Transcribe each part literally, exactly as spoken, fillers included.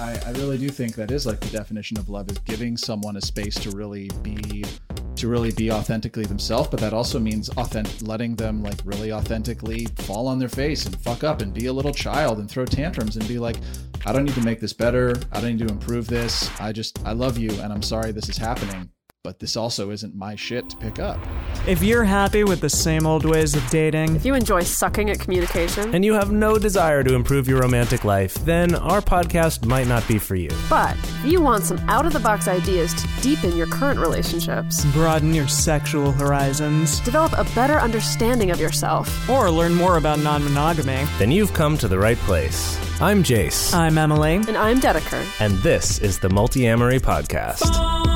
I, I really do think that is like the definition of love, is giving someone a space to really be to really be authentically themselves, but that also means authentic, letting them like really authentically fall on their face and fuck up and be a little child and throw tantrums and be like, I don't need to make this better. I don't need to improve this. I just, I love you and I'm sorry this is happening, but this also isn't my shit to pick up. If you're happy with the same old ways of dating, if you enjoy sucking at communication, and you have no desire to improve your romantic life, then our podcast might not be for you. But if you want some out-of-the-box ideas to deepen your current relationships, broaden your sexual horizons, develop a better understanding of yourself, or learn more about non-monogamy, then you've come to the right place. I'm Jace. I'm Emily. And I'm Dedeker. And this is the Multi-Amory Podcast.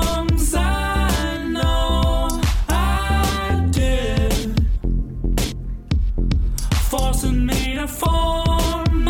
Forcing me to form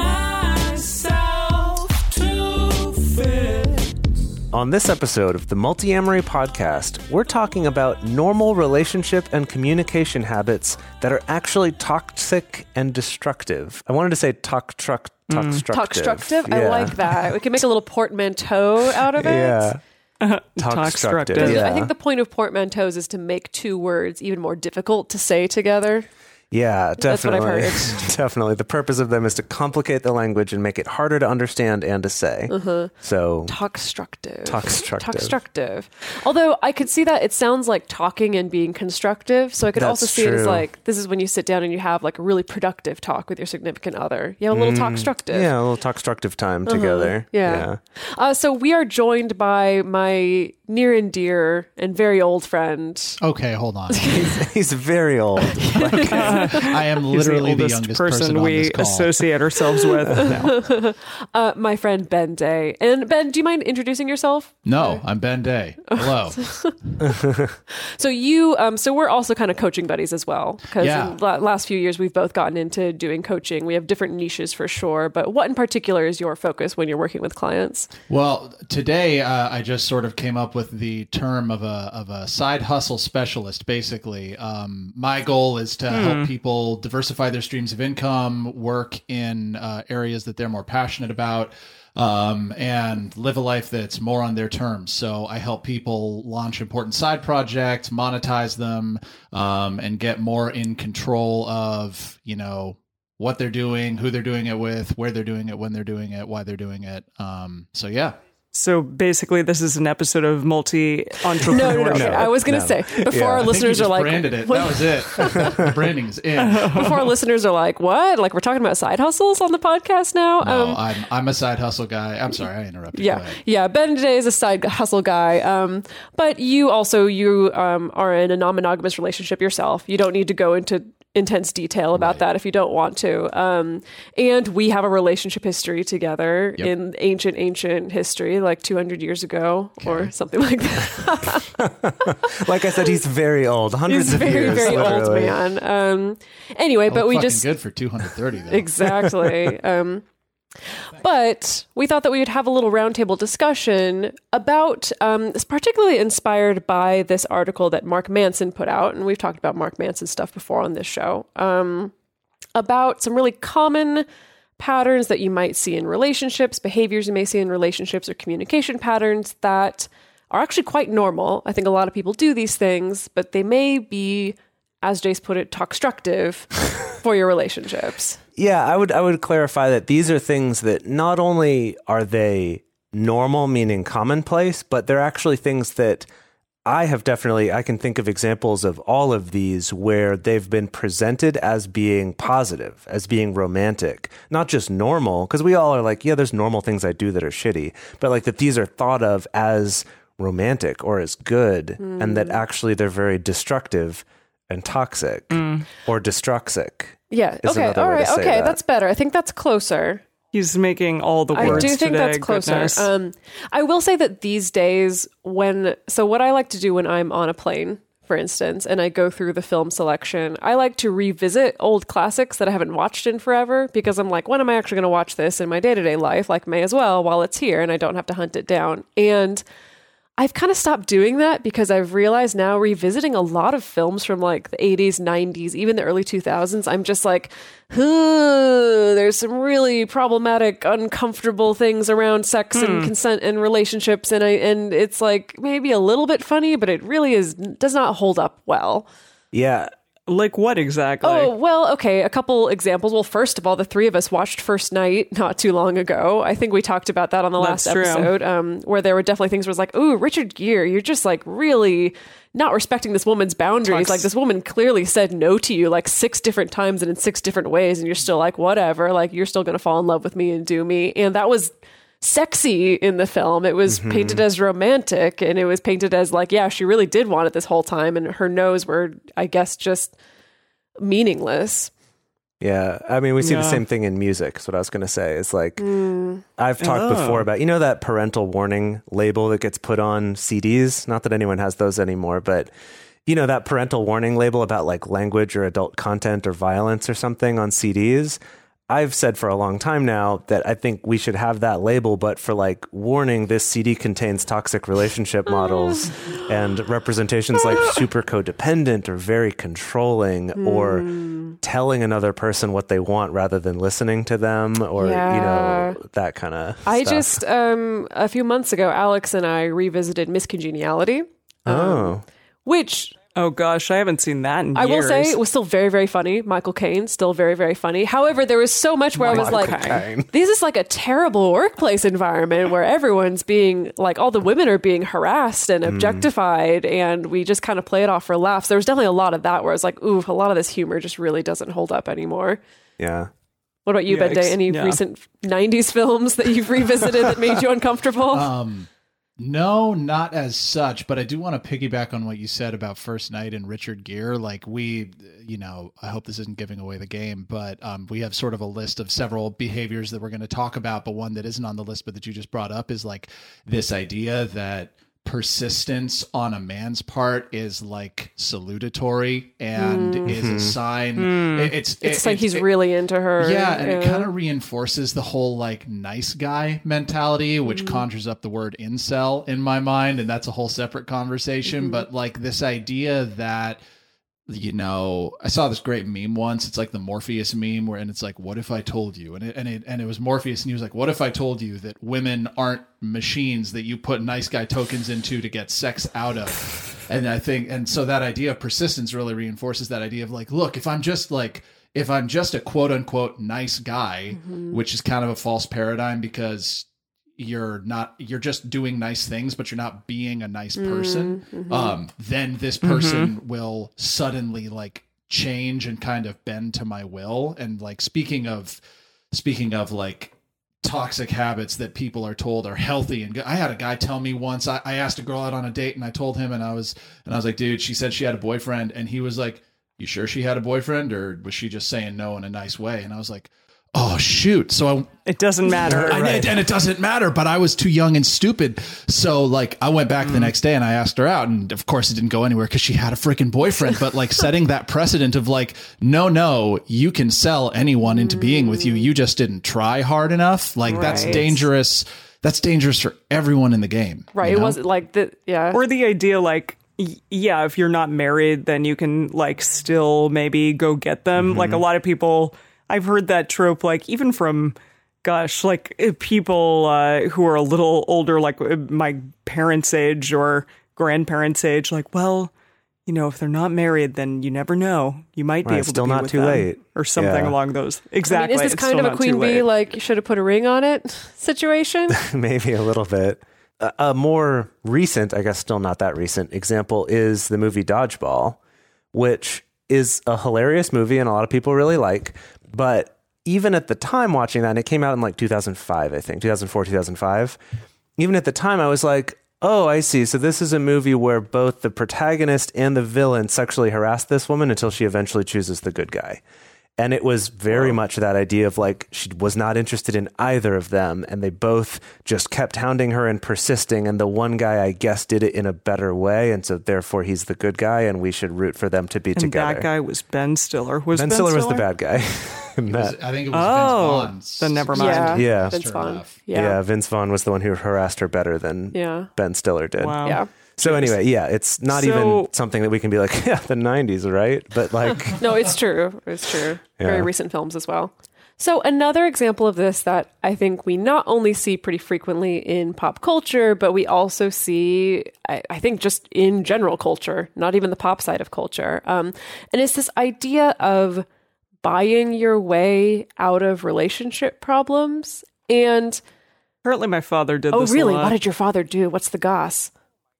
myself to fit. On this episode of the Multi-Amory Podcast, we're talking about normal relationship and communication habits that are actually toxic and destructive. I wanted to say talk truck toxstructive. Toxstructive? Yeah. I like that. We can make a little portmanteau out of it. Yeah. Toxstructive. Yeah. I think the point of portmanteaus is to make two words even more difficult to say together. Yeah, definitely. That's what I've heard. Definitely. The purpose of them is to complicate the language and make it harder to understand and to say. Uh-huh. So, Toxstructive. Toxstructive. Toxstructive. Although I could see that it sounds like talking and being constructive. So I could That's also see it as true. like, this is when you sit down and you have like a really productive talk with your significant other. You have a little Mm, toxstructive. Yeah, a little toxstructive time Uh-huh. together. Yeah. yeah. Uh, so we are joined by my near and dear and very old friend. Okay, hold on. He's very old. Like, I am He's literally the the, oldest youngest person, person on we this call. associate ourselves with. No. Uh, my friend Ben Day. And Ben, do you mind introducing yourself? No, I'm Ben Day. Hello. So you, um, so we're also kind of coaching buddies as well. Because Yeah. in the last few years, we've both gotten into doing coaching. We have different niches for sure. But what in particular is your focus when you're working with clients? Well, today uh, I just sort of came up with the term of a of a side hustle specialist. Basically, um, my goal is to help people diversify their streams of income, work in uh, areas that they're more passionate about, um, and live a life that's more on their terms. So I help people launch important side projects, monetize them, um, and get more in control of, you know, what they're doing, who they're doing it with, where they're doing it, when they're doing it, why they're doing it. Um, so yeah. So basically, this is an episode of multi-entrepreneurship. No, no, no. No, I was going to no. say, before Yeah. our I I think listeners you are just like, branded it. what- That was it. The branding is in. before our listeners are like, what? Like we're talking about side hustles on the podcast now? No, Um, I'm I'm a side hustle guy. I'm sorry, I interrupted. Go Yeah, ahead. yeah. Ben today is a side hustle guy, um, but you also you um, are in a non-monogamous relationship yourself. You don't need to go into intense detail about Right. that if you don't want to. Um, and we have a relationship history together Yep. in ancient, ancient history, like two hundred years ago or something like that. like I said, he's very old. Hundreds He's of very, years. very old literally. man. Um, anyway, but Well, we fucking just good for two hundred thirty though. exactly. Um, but we thought that we would have a little roundtable discussion about, um, it's particularly inspired by this article that Mark Manson put out, and we've talked about Mark Manson stuff before on this show, um, about some really common patterns that you might see in relationships, behaviors you may see in relationships, or communication patterns that are actually quite normal. I think a lot of people do these things, but they may be, as Jace put it, toxstructive for your relationships. Yeah, I would I would clarify that these are things that not only are they normal, meaning commonplace, but they're actually things that I have definitely, I can think of examples of all of these where they've been presented as being positive, as being romantic, not just normal, because we all are like, yeah, there's normal things I do that are shitty, but like that these are thought of as romantic or as good, mm. and that actually they're very destructive and toxic mm. or destruxic. Yeah. Is Okay. another All way to right. say Okay. that. That's better. I think that's closer. He's making all the I words do think today, that's closer. goodness. Um, I will say that these days, when so what I like to do when I'm on a plane, for instance, and I go through the film selection, I like to revisit old classics that I haven't watched in forever because I'm like, when am I actually going to watch this in my day to day life? Like, may as well while it's here, and I don't have to hunt it down. And I've kind of stopped doing that because I've realized now, revisiting a lot of films from like the eighties, nineties, even the early two thousands, I'm just like, huh, there's some really problematic, uncomfortable things around sex hmm. and consent and relationships, and I and it's like maybe a little bit funny, but it really is does not hold up well. Yeah. Like what exactly? Oh, well, okay, a couple examples. Well, first of all, the three of us watched First Night not too long ago. I think we talked about that on the last That's true. episode, um, where there were definitely things where it's like, ooh, Richard Gere, you're just like really not respecting this woman's boundaries. Talks- like this woman clearly said no to you like six different times and in six different ways, and you're still like, whatever, like you're still going to fall in love with me and do me. And that was sexy in the film. It was mm-hmm. painted as romantic, and it was painted as like, yeah, she really did want it this whole time, and her no's were, I guess, just meaningless. Yeah, I mean, we see yeah. the same thing in music. That's what I was going to say. It's like, mm. I've talked oh. before about, you know, that parental warning label that gets put on C Ds? Not that anyone has those anymore, but you know, that parental warning label about like language or adult content or violence or something on C Ds. I've said for a long time now that I think we should have that label, but for like warning, this C D contains toxic relationship models and representations like super codependent or very controlling mm. or telling another person what they want rather than listening to them or, yeah. you know, that kind of I stuff. just, um, a few months ago, Alex and I revisited Miss Congeniality. Oh. Um, which... Oh gosh, I haven't seen that in I years. will say it was still very, very funny. Michael Caine, still very, very funny. However, there was so much where Michael I was like, Caine. this is like a terrible workplace environment where everyone's being, like all the women are being harassed and objectified, mm. and we just kind of play it off for laughs. There was definitely a lot of that where I was like, ooh, a lot of this humor just really doesn't hold up anymore. Yeah. What about you, Yeah, Bende? ex- Any yeah. recent nineties films that you've revisited that made you uncomfortable? Um, no, not as such, but I do want to piggyback on what you said about First Night and Richard Gere. Like we, you know, I hope this isn't giving away the game, but um, we have sort of a list of several behaviors that we're going to talk about, but one that isn't on the list, but that you just brought up is like this idea that persistence on a man's part is like salutatory and mm. is a sign. Mm. It, it's it's it, like it, he's it, really into her. Yeah, and yeah. it kind of reinforces the whole like nice guy mentality, which mm. conjures up the word incel in my mind, and that's a whole separate conversation. Mm-hmm. But like this idea that, you know, I saw this great meme once. It's like the Morpheus meme where, and it's like, what if I told you? And it, and it, and it was Morpheus, and he was like, what if I told you that women aren't machines that you put nice guy tokens into to get sex out of? And I think, and so that idea of persistence really reinforces that idea of like, look, if I'm just like, if I'm just a quote unquote nice guy, mm-hmm. which is kind of a false paradigm because you're not, you're just doing nice things, but you're not being a nice person, mm-hmm. um, then this person mm-hmm. will suddenly like change and kind of bend to my will. And like, speaking of, speaking of like toxic habits that people are told are healthy. And I had a guy tell me once, I, I asked a girl out on a date and I told him, and I was, and I was like, dude, she said she had a boyfriend. And he was like, you sure she had a boyfriend, or was she just saying no in a nice way? And I was like, oh shoot. So I, it doesn't matter. I, right. and it doesn't matter, but I was too young and stupid. So like I went back mm. the next day and I asked her out, and of course it didn't go anywhere because she had a freaking boyfriend, but like setting that precedent of like, no, no, you can sell anyone into mm. being with you. You just didn't try hard enough. Like right. that's dangerous. That's dangerous for everyone in the game. Right. You know? It wasn't like the, yeah. Or the idea like, yeah, if you're not married, then you can like still maybe go get them. Mm-hmm. Like a lot of people, I've heard that trope, like even from, gosh, like people uh, who are a little older, like my parents' age or grandparents' age, like, well, you know, if they're not married, then you never know. You might be right, able still to be not with too them late. Or something yeah. along those. Exactly. I mean, is this it's kind of still a queen not too bee, late. like you should have put a ring on it situation? Maybe a little bit. A, a more recent, I guess still not that recent, example is the movie Dodgeball, which is a hilarious movie and a lot of people really like. But even at the time watching that, and it came out in like two thousand five, I think, two thousand four, two thousand five. Even at the time, I was like, oh, I see. So this is a movie where both the protagonist and the villain sexually harass this woman until she eventually chooses the good guy. And it was very much that idea of like, she was not interested in either of them. And they both just kept hounding her and persisting. And the one guy, I guess, did it in a better way. And so therefore he's the good guy and we should root for them to be and together. That guy was Ben Stiller. Was Ben, Ben Stiller, Stiller was the bad guy. in It was- that. I think it was Oh, Vince Vaughn's. then never mind. Yeah, Yeah. Vince Sure Vaughn. enough. Yeah. Yeah, Vince Vaughn was the one who harassed her better than yeah, Ben Stiller did. Wow. yeah. So anyway, yeah, it's not So- even something that we can be like, yeah, the nineties, right? But like, No, it's true. It's true. Very Yeah. recent films as well. So another example of this that I think we not only see pretty frequently in pop culture, but we also see, I, I think, just in general culture, not even the pop side of culture. Um, and it's this idea of buying your way out of relationship problems. And Apparently, my father did oh, this. really? A lot. What did your father do? What's the goss?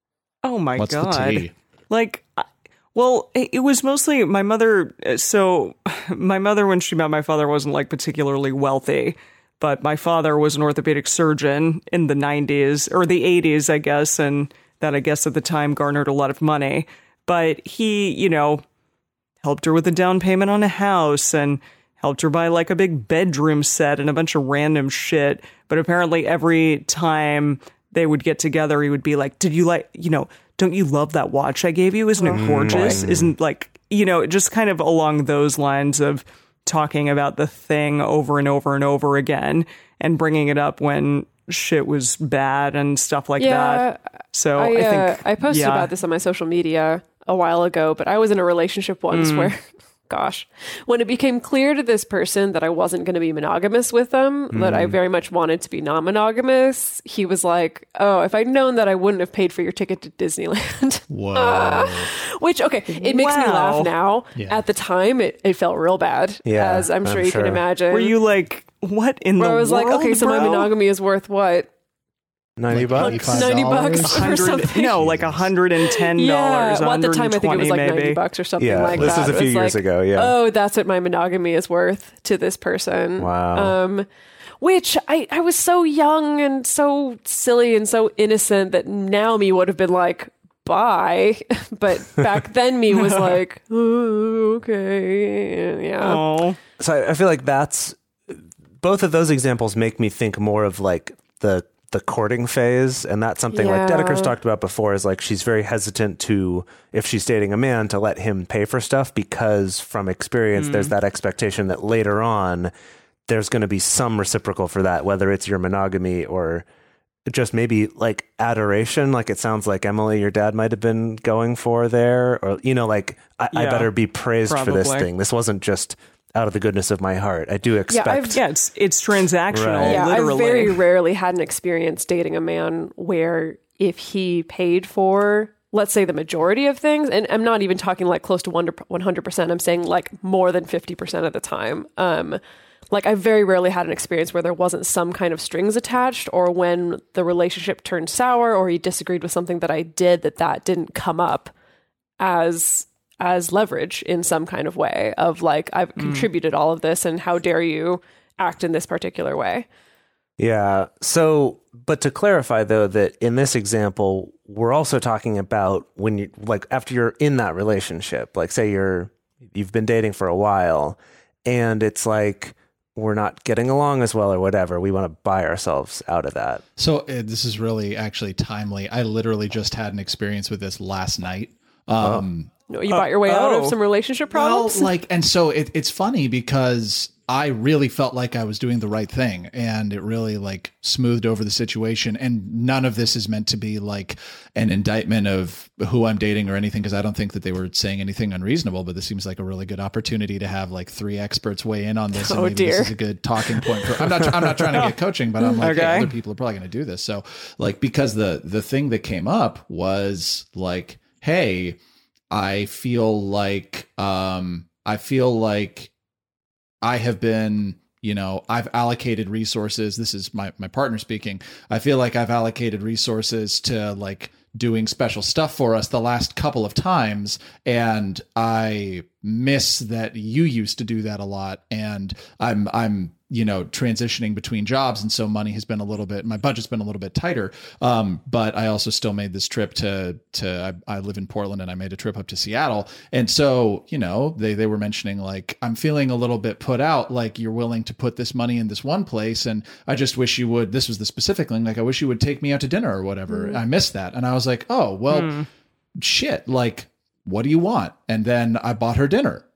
Oh my What's god! the tea? Like, I- well, it, it was mostly my mother. uh, So, my mother, when she met my father, wasn't like particularly wealthy, but my father was an orthopedic surgeon in the nineties or the eighties, I guess, and that I guess at the time garnered a lot of money. But he, you know, helped her with a down payment on a house and helped her buy like a big bedroom set and a bunch of random shit. But apparently, every time they would get together, he would be like, did you like, you know, don't you love that watch I gave you? Isn't it gorgeous? Isn't like, you know, just kind of along those lines of talking about the thing over and over and over again and bringing it up when shit was bad and stuff like Yeah, that. So I, I, uh, think I posted yeah. about this on my social media a while ago, but I was in a relationship once where, gosh, when it became clear to this person that I wasn't going to be monogamous with them, that I very much wanted to be non-monogamous, he was like, oh, if I'd known that, I wouldn't have paid for your ticket to Disneyland. Whoa. Which, okay, it makes me Wow. laugh now. Yeah. At the time, it, it felt real bad, Yeah, as I'm sure I'm you sure. can imagine. Were you like, what in Where the I was world, like, okay, so my bro? monogamy is worth what? ninety Like bucks. eighty-five ninety bucks dollars? or Hundred, something. no, like a hundred and ten dollars. Yeah, well, at the time I think it was like maybe. ninety bucks or something Yeah, like this that. was a It few years like, ago, yeah. Oh, that's what my monogamy is worth to this person. Wow. Um, which I, I was so young and so silly and so innocent that now me would have been like, bye. But back then me was like, oh, okay. Yeah. Oh, So I, I feel like that's both of those examples make me think more of like the the courting phase, and that's something like Yeah. Dedeker's talked about before. Is like she's very hesitant to, if she's dating a man, to let him pay for stuff because from experience, there's that expectation that later on there's going to be some reciprocal for that, whether it's your monogamy or just maybe like adoration. Like it sounds like Emily, your dad might have been going for there, or you know, like I, I Yeah, better be praised for this probably. thing. This wasn't just out of the goodness of my heart. I do expect. I've- yeah, it's it's transactional. Right. Yeah, literally. I very rarely had an experience dating a man where if he paid for, let's say, the majority of things, and I'm not even talking like close to one hundred percent, I'm saying like more than fifty percent of the time. Um, like I very rarely had an experience where there wasn't some kind of strings attached, or when the relationship turned sour or he disagreed with something that I did, that that didn't come up as as leverage in some kind of way of like, I've contributed all of this and how dare you act in this particular way. Yeah. So, but to clarify though, that in this example, we're also talking about when you like after you're in that relationship, like say you're you've been dating for a while, and it's like we're not getting along as well or whatever. We want to buy ourselves out of that. So uh, this is really actually timely. I literally just had an experience with this last night. Um, No, you bought your way out of oh. some relationship problems. Well, like, and so it, it's funny because I really felt like I was doing the right thing, and it really like smoothed over the situation. And none of this is meant to be like an indictment of who I'm dating or anything, because I don't think that they were saying anything unreasonable. But this seems like a really good opportunity to have like three experts weigh in on this. And Oh, maybe dear. this is a good talking point for. I'm not. I'm not trying to get coaching, but I'm like, Okay. hey, other people are probably going to do this. So like, because the the thing that came up was like, hey, I feel like um, I feel like I have been, you know, I've allocated resources. This is my, my partner speaking. I feel like I've allocated resources to like doing special stuff for us the last couple of times. And I miss that you used to do that a lot. And I'm, I'm, you know, transitioning between jobs. And so money has been a little bit, my budget's been a little bit tighter. Um, but I also still made this trip to, to, I, I live in Portland, and I made a trip up to Seattle. And so, you know, they, they were mentioning like, I'm feeling a little bit put out, like you're willing to put this money in this one place. And I just wish you would, this was the specific thing. Like, I wish you would take me out to dinner or whatever. I missed that. And I was like, oh, well, shit, like, what do you want? And then I bought her dinner.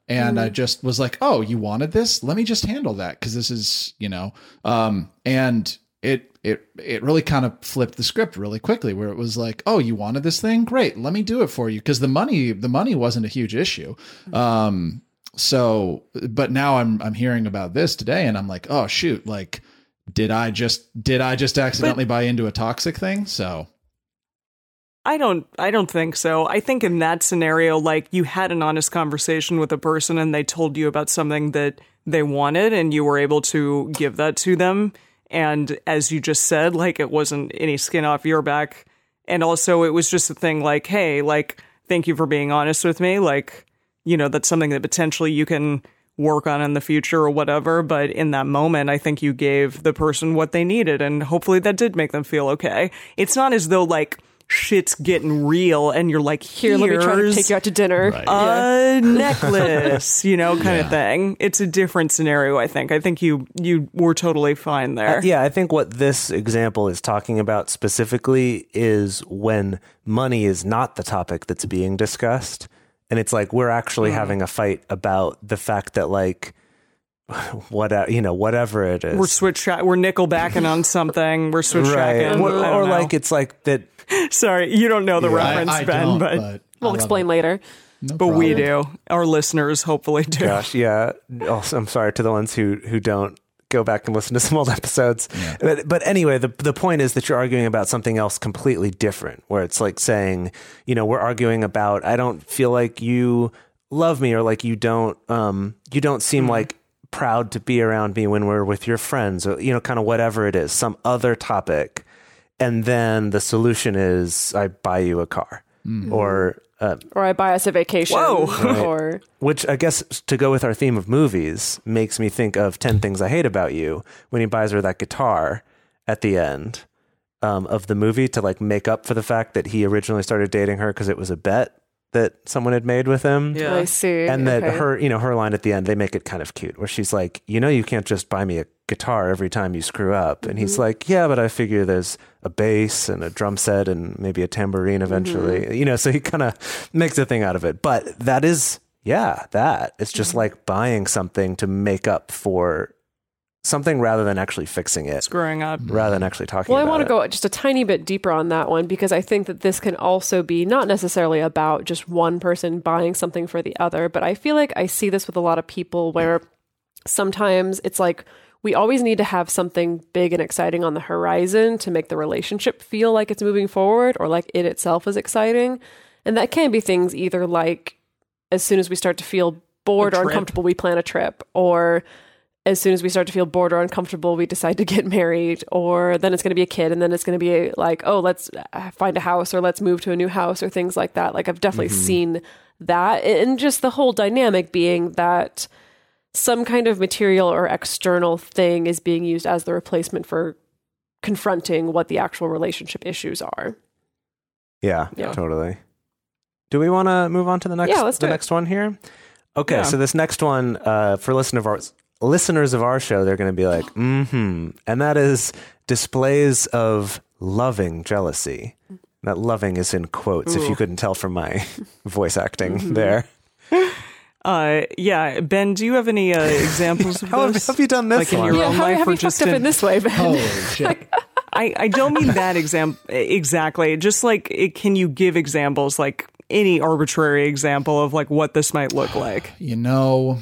And I just was like, oh, you wanted this? Let me just handle that. Cause this is, you know, um, and it, it, it really kind of flipped the script really quickly where it was like, oh, you wanted this thing? Great. Let me do it for you. Cause the money, the money wasn't a huge issue. Um, so, but now I'm, I'm hearing about this today and I'm like, oh shoot, like, did I just, did I just accidentally but, buy into a toxic thing? So. I don't I don't think so. I think in that scenario, like you had an honest conversation with a person and they told you about something that they wanted and you were able to give that to them. And as you just said, like it wasn't any skin off your back. And also it was just a thing like, hey, like, thank you for being honest with me. Like, you know, that's something that potentially you can work on in the future or whatever. But in that moment, I think you gave the person what they needed. And hopefully that did make them feel okay. It's not as though like, shit's getting real and you're like, here, let me try to take you out to dinner. Right. A necklace, you know, kind yeah. of thing. It's a different scenario, I think. I think you you were totally fine there. Uh, yeah, I think what this example is talking about specifically is when money is not the topic that's being discussed. And it's like we're actually mm. having a fight about the fact that like what you know whatever it is we're switch we're nickelbacking on something we're switch tracking right. or, or like it's like that. Sorry, you don't know the yeah, reference, I, I Ben, but, but we'll explain it. later. No but problem. we do. Our listeners hopefully do. Gosh, yeah. Also, I'm sorry to the ones who who don't go back and listen to some old episodes. Yeah. But, but anyway, the the point is that you're arguing about something else completely different, where it's like saying, you know, we're arguing about I don't feel like you love me, or like you don't um you don't seem mm-hmm. like proud to be around me when we're with your friends, or you know, kind of whatever it is, some other topic. And then the solution is I buy you a car mm-hmm. or uh, or I buy us a vacation. Whoa. Right. Or which I guess to go with our theme of movies makes me think of ten Things I Hate About You when he buys her that guitar at the end um, of the movie to like make up for the fact that he originally started dating her because it was a bet that someone had made with him. Yeah. I see. And that okay. her, you know, her line at the end, they make it kind of cute where she's like, you know, you can't just buy me a guitar every time you screw up. And mm-hmm. he's like, yeah, but I figure there's a bass and a drum set and maybe a tambourine eventually, mm-hmm. you know, so he kind of makes a thing out of it. But that is, yeah, that it's just mm-hmm. like buying something to make up for something rather than actually fixing it. Screwing up. Rather than actually talking well, about it. Well, I want to go just a tiny bit deeper on that one because I think that this can also be not necessarily about just one person buying something for the other, but I feel like I see this with a lot of people where sometimes it's like we always need to have something big and exciting on the horizon to make the relationship feel like it's moving forward or like it itself is exciting. And that can be things either like as soon as we start to feel bored or uncomfortable, we plan a trip, or as soon as we start to feel bored or uncomfortable, we decide to get married, or then it's going to be a kid, and then it's going to be like, oh, let's find a house, or let's move to a new house, or things like that. Like I've definitely mm-hmm. seen that, and just the whole dynamic being that some kind of material or external thing is being used as the replacement for confronting what the actual relationship issues are. Yeah, yeah. Totally. Do we want to move on to the next, yeah, let's the do next it. one here? Okay, yeah. So this next one, uh, for listener of ours, listeners of our show, they're going to be like, mm-hmm. And that is displays of loving jealousy. That loving is in quotes, Ooh. If you couldn't tell from my voice acting mm-hmm. there. Uh, yeah, Ben, do you have any uh, examples of How this? have you done this like in one? your yeah, own how life have or you just fucked up in, in this way, Ben? Holy shit. I, I don't mean that example exactly. Just like, it, can you give examples, like any arbitrary example of like what this might look like? You know,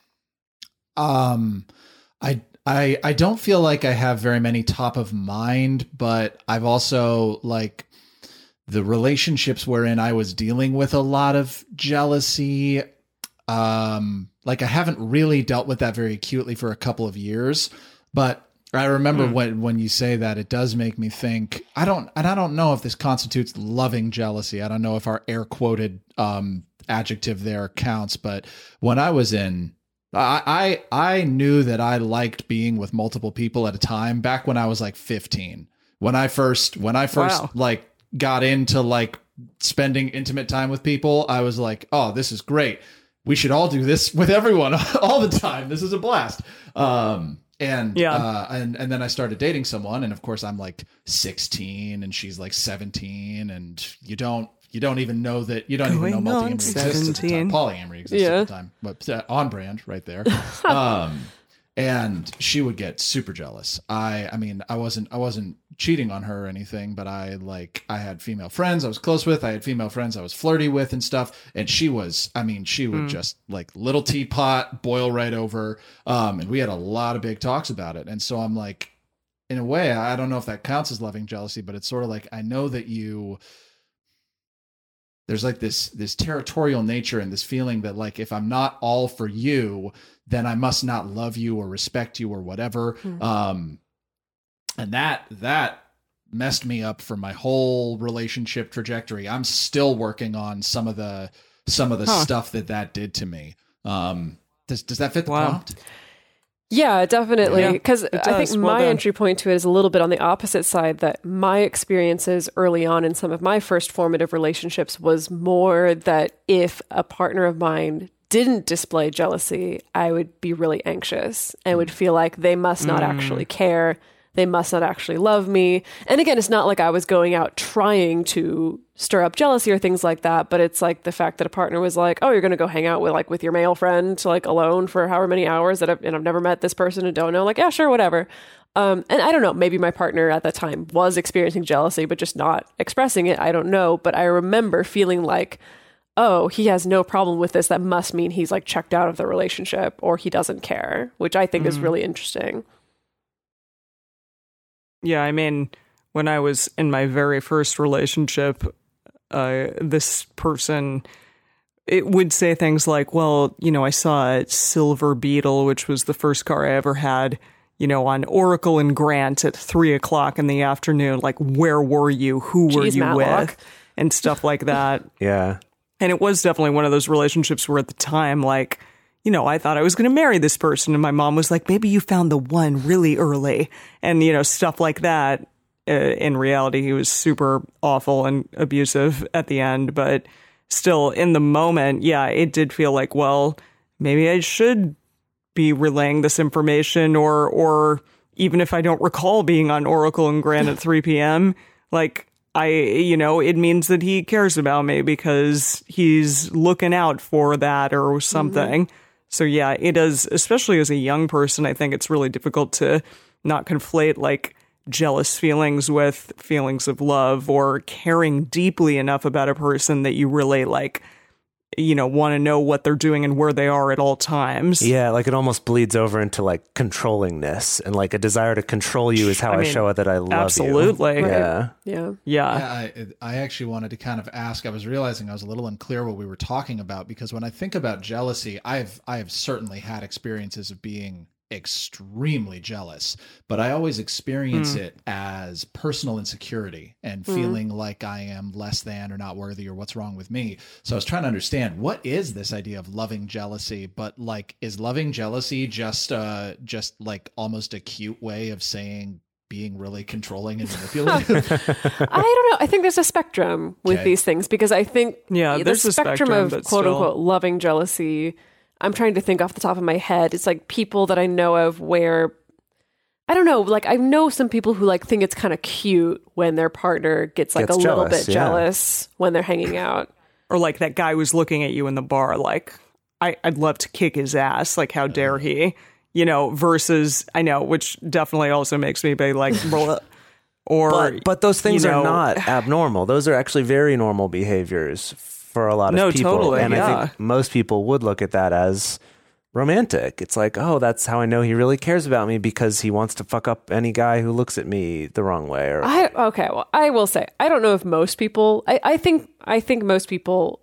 um, I I I don't feel like I have very many top of mind, but I've also like the relationships wherein I was dealing with a lot of jealousy. Um, like I haven't really dealt with that very acutely for a couple of years, but I remember mm. when, when you say that, it does make me think, I don't, and I don't know if this constitutes loving jealousy. I don't know if our air quoted, um, adjective there counts, but when I was in, I, I, I knew that I liked being with multiple people at a time back when I was like fifteen, when I first, when I first wow. like got into like spending intimate time with people, I was like, oh, this is great. We should all do this with everyone all the time. This is a blast. Um, And, yeah. uh, and, and then I started dating someone, and of course I'm like sixteen and she's like seventeen, and you don't you don't even know that you don't Going even know on multi-amory exists at the time. seventeen. Polyamory exists Yeah. at the time. But uh, on brand right there. um, and she would get super jealous. I I mean, I wasn't I wasn't cheating on her or anything, but I like I had female friends I was close with. I had female friends I was flirty with and stuff. And she was, I mean, she would just like little teapot boil right over. Um, and we had a lot of big talks about it. And so I'm like, in a way, I don't know if that counts as loving jealousy, but it's sort of like, I know that you, there's like this, this territorial nature and this feeling that like, if I'm not all for you, then I must not love you or respect you or whatever. Mm-hmm. Um, and that, that messed me up for my whole relationship trajectory. I'm still working on some of the, some of the huh. stuff that that did to me. Um, does, does that fit the wow. prompt? Yeah, definitely. Because yeah, I think well my done. entry point to it is a little bit on the opposite side, that my experiences early on in some of my first formative relationships was more that if a partner of mine didn't display jealousy, I would be really anxious and would feel like they must not mm. actually care. They must not actually love me. And again, it's not like I was going out trying to stir up jealousy or things like that, but it's like the fact that a partner was like, oh, you're going to go hang out with like with your male friend like alone for however many hours that I've, and I've never met this person and don't know, like, yeah, sure, whatever. Um, and I don't know, maybe my partner at that time was experiencing jealousy, but just not expressing it. I don't know. But I remember feeling like, oh, he has no problem with this. That must mean he's like checked out of the relationship or he doesn't care, which I think mm. is really interesting. Yeah, I mean, when I was in my very first relationship, uh, this person, it would say things like, well, you know, I saw a Silver Beetle, which was the first car I ever had, you know, on Oracle and Grant at three o'clock in the afternoon. Like, where were you? Who were Jeez, you Matlock. with? And stuff like that. Yeah. And it was definitely one of those relationships where at the time, like, you know, I thought I was going to marry this person. And my mom was like, maybe you found the one really early. And, you know, stuff like that. Uh, in reality, he was super awful and abusive at the end. But still, in the moment, yeah, it did feel like, well, maybe I should be relaying this information. Or, or even if I don't recall being on Oracle and Grant at three p.m., like, I, you know, it means that he cares about me because he's looking out for that or something. Mm-hmm. So yeah, it is, especially as a young person, I think it's really difficult to not conflate like jealous feelings with feelings of love or caring deeply enough about a person that you really like, you know, want to know what they're doing and where they are at all times. Yeah, like it almost bleeds over into like controllingness and like a desire to control you is how I, I mean, show that I love absolutely. you. Absolutely. Yeah. Yeah. Yeah. yeah I, I actually wanted to kind of ask, I was realizing I was a little unclear what we were talking about, because when I think about jealousy, I've, I have certainly had experiences of being extremely jealous, but I always experience mm. it as personal insecurity and mm. feeling like I am less than or not worthy or what's wrong with me. So I was trying to understand, what is this idea of loving jealousy? But like, is loving jealousy just uh just like almost a cute way of saying being really controlling and manipulative? I don't know. I think there's a spectrum with Okay. these things, because I think Yeah, the there's a spectrum, spectrum, of but quote still. unquote loving jealousy, I'm trying to think off the top of my head. It's like people that I know of where, I don't know, like I know some people who like think it's kind of cute when their partner gets like Gets a little jealous, bit yeah. jealous when they're hanging out. Or like that guy was looking at you in the bar, like, I, I'd love to kick his ass. Like, how dare he? You know, versus, I know, which definitely also makes me be like, well, or. But, but those things you know, are not abnormal. Those are actually very normal behaviors for a lot of No, people. totally, and yeah. I think most people would look at that as romantic. It's like, oh, that's how I know he really cares about me, because he wants to fuck up any guy who looks at me the wrong way. Or I okay, well, I will say I don't know if most people. I, I think I think most people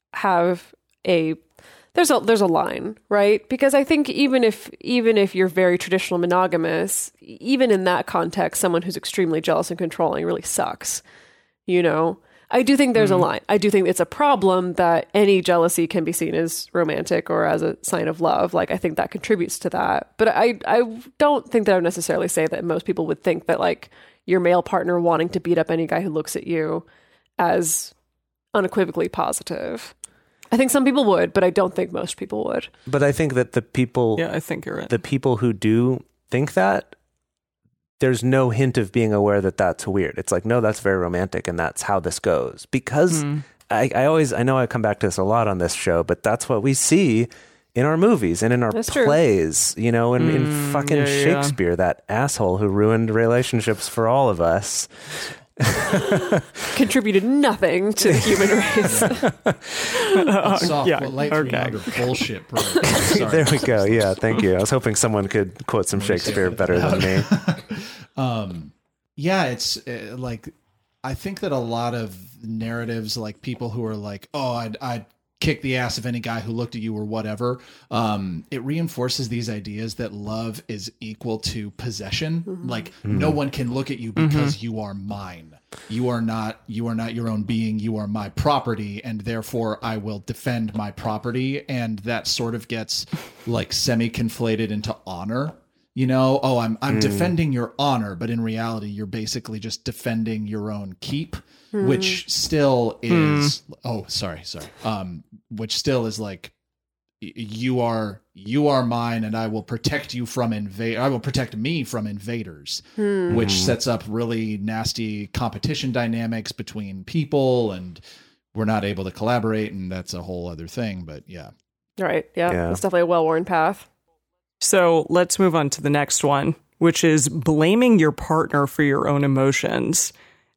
have a there's a there's a line, right? Because I think even if even if you're very traditional monogamous, even in that context, someone who's extremely jealous and controlling really sucks. You know, I do think there's mm. a line. I do think it's a problem that any jealousy can be seen as romantic or as a sign of love. Like, I think that contributes to that. But I, I don't think that I would necessarily say that most people would think that like your male partner wanting to beat up any guy who looks at you as unequivocally positive. I think some people would, but I don't think most people would. But I think that the people, yeah, I think you're right. the people who do think that, there's no hint of being aware that that's weird. It's like, no, that's very romantic, and that's how this goes. Because mm. I, I always, I know I come back to this a lot on this show, but that's what we see in our movies and in our that's plays, true. you know, in, mm, in fucking yeah, Shakespeare, yeah. that asshole who ruined relationships for all of us. Contributed nothing to the human race. Soft, yeah, light okay. bullshit, bro. Sorry. There we go. Yeah, thank you. I was hoping someone could quote some Shakespeare better than me. um, yeah, it's uh, like I think that a lot of narratives, like people who are like, "Oh, I'd, I'd kick the ass of any guy who looked at you," or whatever. Um, it reinforces these ideas that love is equal to possession. Mm-hmm. Like mm-hmm. no one can look at you because mm-hmm. you are mine. You are not, you are not your own being. You are my property. And therefore I will defend my property. And that sort of gets like semi conflated into honor. You know, oh, I'm, I'm mm. defending your honor, but in reality, you're basically just defending your own keep. Mm. Which still is, mm. oh, sorry, sorry. Um, which still is like, you are, you are mine, and I will protect you from invade. I will protect me from invaders, mm. which sets up really nasty competition dynamics between people, and we're not able to collaborate, and that's a whole other thing. But yeah, right, yeah, yeah. It's definitely a well-worn path. So let's move on to the next one, which is blaming your partner for your own emotions.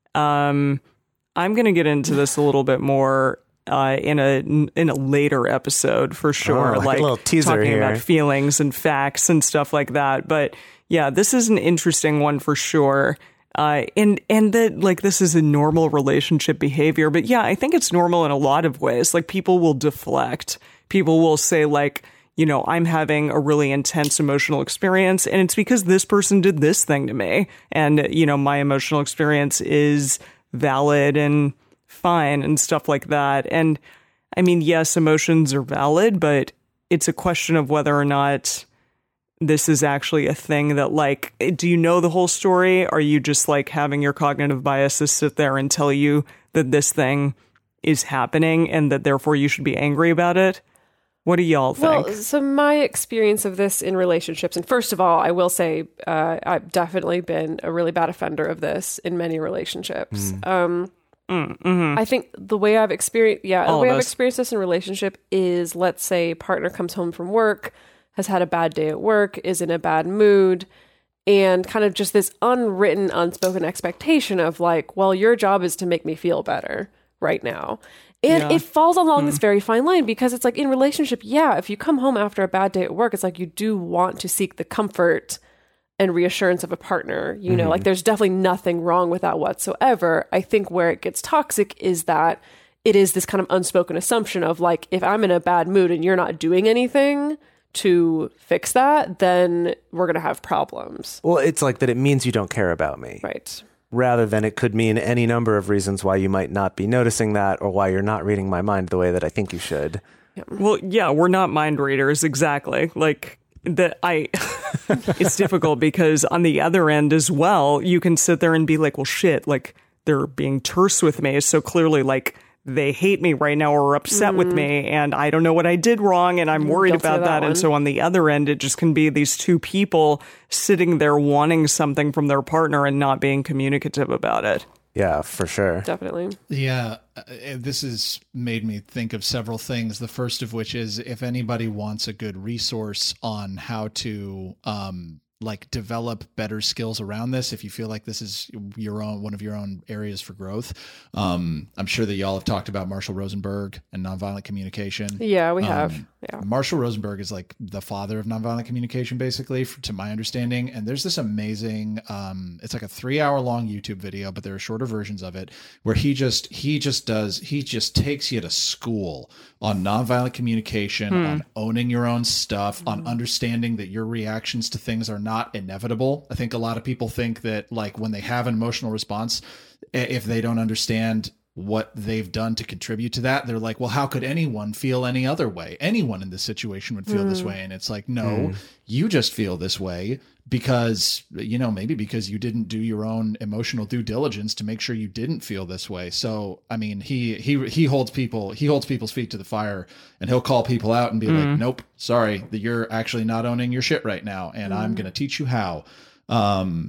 Um. I'm going to get into this a little bit more uh, in a in a later episode for sure, oh, like, like a little teaser talking here. about feelings and facts and stuff like that. But yeah, this is an interesting one for sure. Uh, and and that like this is a normal relationship behavior. But yeah, I think it's normal in a lot of ways. Like people will deflect. People will say like, you know, I'm having a really intense emotional experience, and it's because this person did this thing to me, and you know, my emotional experience is valid and fine and stuff like that. And I mean, yes, emotions are valid, but it's a question of whether or not this is actually a thing that like, do you know the whole story? Are you just like having your cognitive biases sit there and tell you that this thing is happening and that therefore you should be angry about it? What do y'all think? Well, so my experience of this in relationships, and first of all, I will say uh, I've definitely been a really bad offender of this in many relationships. Mm. Um, mm, mm-hmm. I think the way I've experienced, yeah, all the way I've experienced this in relationship is, let's say, partner comes home from work, has had a bad day at work, is in a bad mood, and kind of just this unwritten, unspoken expectation of like, well, your job is to make me feel better right now. And yeah. it falls along mm. this very fine line because it's like in relationship, yeah, if you come home after a bad day at work, it's like you do want to seek the comfort and reassurance of a partner. You mm-hmm. know, like there's definitely nothing wrong with that whatsoever. I think where it gets toxic is that it is this kind of unspoken assumption of like, if I'm in a bad mood and you're not doing anything to fix that, then we're going to have problems. Well, it's like that it means you don't care about me. Right. Rather than it could mean any number of reasons why you might not be noticing that or why you're not reading my mind the way that I think you should. Yeah. Well, yeah, we're not mind readers. Exactly. Like that I, it's difficult because on the other end as well, you can sit there and be like, well, shit, like they're being terse with me. So clearly like they hate me right now or are upset mm. with me and I don't know what I did wrong and I'm worried Don't about that. that and so on the other end, it just can be these two people sitting there wanting something from their partner and not being communicative about it. Yeah, for sure. Definitely. Yeah, uh, this has made me think of several things. The first of which is if anybody wants a good resource on how to um, like develop better skills around this, if you feel like this is your own one of your own areas for growth, um, I'm sure that y'all have talked about Marshall Rosenberg and nonviolent communication. Yeah, we um, have. Yeah. Marshall Rosenberg is like the father of nonviolent communication, basically, for, to my understanding. And there's this amazing, um, it's like a three hour long YouTube video, but there are shorter versions of it where he just, he just does, he just takes you to school on nonviolent communication, hmm. on owning your own stuff, hmm. on understanding that your reactions to things are not inevitable. I think a lot of people think that like when they have an emotional response, if they don't understand what they've done to contribute to that, they're like, well, how could anyone feel any other way? Anyone in this situation would feel mm. this way. And it's like, no, mm. you just feel this way because, you know, maybe because you didn't do your own emotional due diligence to make sure you didn't feel this way. So, I mean, he, he, he holds people, he holds people's feet to the fire and he'll call people out and be mm. like, nope, sorry that you're actually not owning your shit right now. And mm. I'm going to teach you how. Um,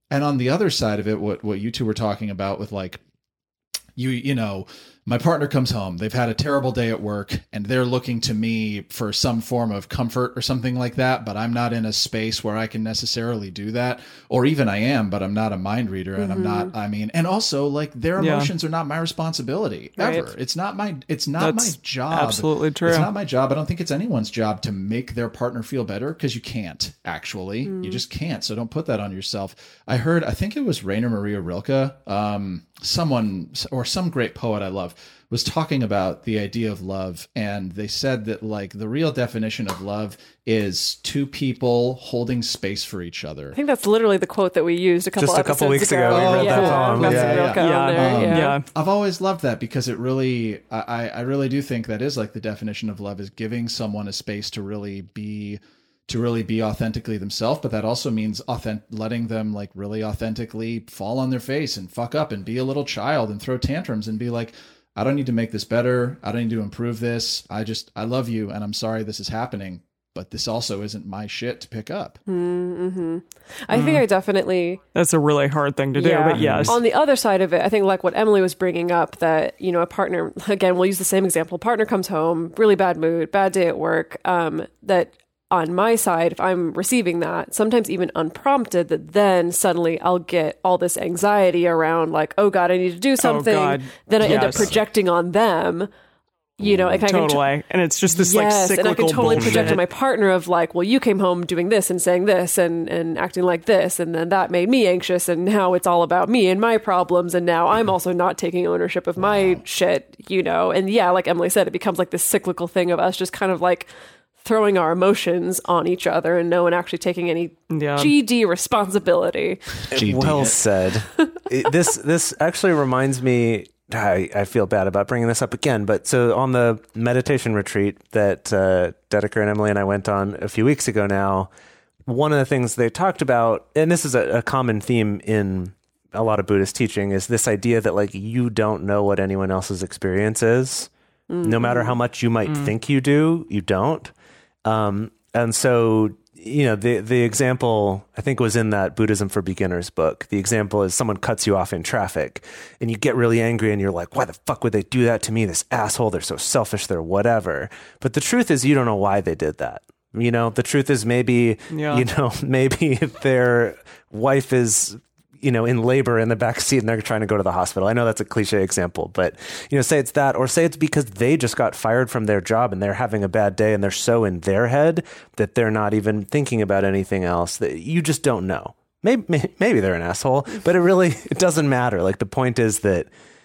and on the other side of it, what, what you two were talking about with like, you, you know, my partner comes home, they've had a terrible day at work and they're looking to me for some form of comfort or something like that, but I'm not in a space where I can necessarily do that. Or even I am, but I'm not a mind reader and mm-hmm. I'm not, I mean, and also like their emotions yeah. are not my responsibility ever. Right. It's not my, it's not That's my job. Absolutely true. It's not my job. I don't think it's anyone's job to make their partner feel better because you can't actually, mm. you just can't. So don't put that on yourself. I heard, I think it was Rainer Maria Rilke, um, someone or some great poet I love was talking about the idea of love. And they said that like the real definition of love is two people holding space for each other. I think that's literally the quote that we used a couple Just a couple weeks ago. ago. We read yeah. that poem. Yeah, yeah, yeah. yeah. Yeah. Um, yeah. yeah. I've always loved that because it really, I, I really do think that is like the definition of love is giving someone a space to really be to really be authentically themselves, but that also means authentic, letting them like really authentically fall on their face and fuck up and be a little child and throw tantrums and be like, I don't need to make this better. I don't need to improve this. I just, I love you and I'm sorry this is happening, but this also isn't my shit to pick up. Mm-hmm. I mm. think I definitely... That's a really hard thing to do, yeah. but yes. On the other side of it, I think like what Emily was bringing up, that, you know, a partner, again, we'll use the same example. Partner comes home, really bad mood, bad day at work, um, that on my side, if I'm receiving that, sometimes even unprompted, that then suddenly I'll get all this anxiety around like, oh God, I need to do something. Oh then I yes. end up projecting on them. You know, like I totally. can, and it's just this yes, like cyclical and I can totally bullshit. project on my partner of like, well, you came home doing this and saying this and, and acting like this, and then that made me anxious, and now it's all about me and my problems, and now I'm also not taking ownership of my wow. shit, you know? And yeah, like Emily said, it becomes like this cyclical thing of us just kind of like throwing our emotions on each other and no one actually taking any yeah. G D responsibility. G D. Well said. it, this this actually reminds me, I, I feel bad about bringing this up again, but so on the meditation retreat that uh, Dedeker and Emily and I went on a few weeks ago now, one of the things they talked about, and this is a, a common theme in a lot of Buddhist teaching, is this idea that like you don't know what anyone else's experience is. Mm-hmm. No matter how much you might mm. think you do, you don't. Um, and so, you know, the, the example, I think was in that Buddhism for Beginners book. The example is someone cuts you off in traffic and you get really angry and you're like, why the fuck would they do that to me? This asshole, they're so selfish, they're whatever. But the truth is you don't know why they did that. You know, the truth is maybe, yeah. you know, maybe their wife is, you know, in labor in the back seat and they're trying to go to the hospital. I know that's a cliche example, but, you know, say it's that, or say it's because they just got fired from their job and they're having a bad day and they're so in their head that they're not even thinking about anything else, that you just don't know. Maybe, maybe they're an asshole, but it really, it doesn't matter. Like the point is that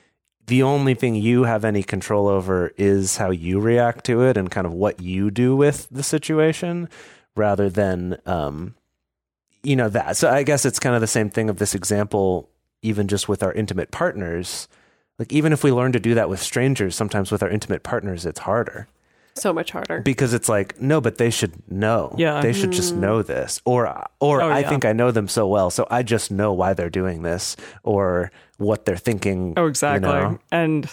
the only thing you have any control over is how you react to it and kind of what you do with the situation rather than, um, you know, that. So I guess it's kind of the same thing of this example, even just with our intimate partners. Like, even if we learn to do that with strangers, sometimes with our intimate partners, it's harder. So much harder. Because it's like, no, but they should know. Yeah. They should mm. just know this. Or, or oh, I yeah. think I know them so well, so I just know why they're doing this or what they're thinking. Oh, exactly. You know? And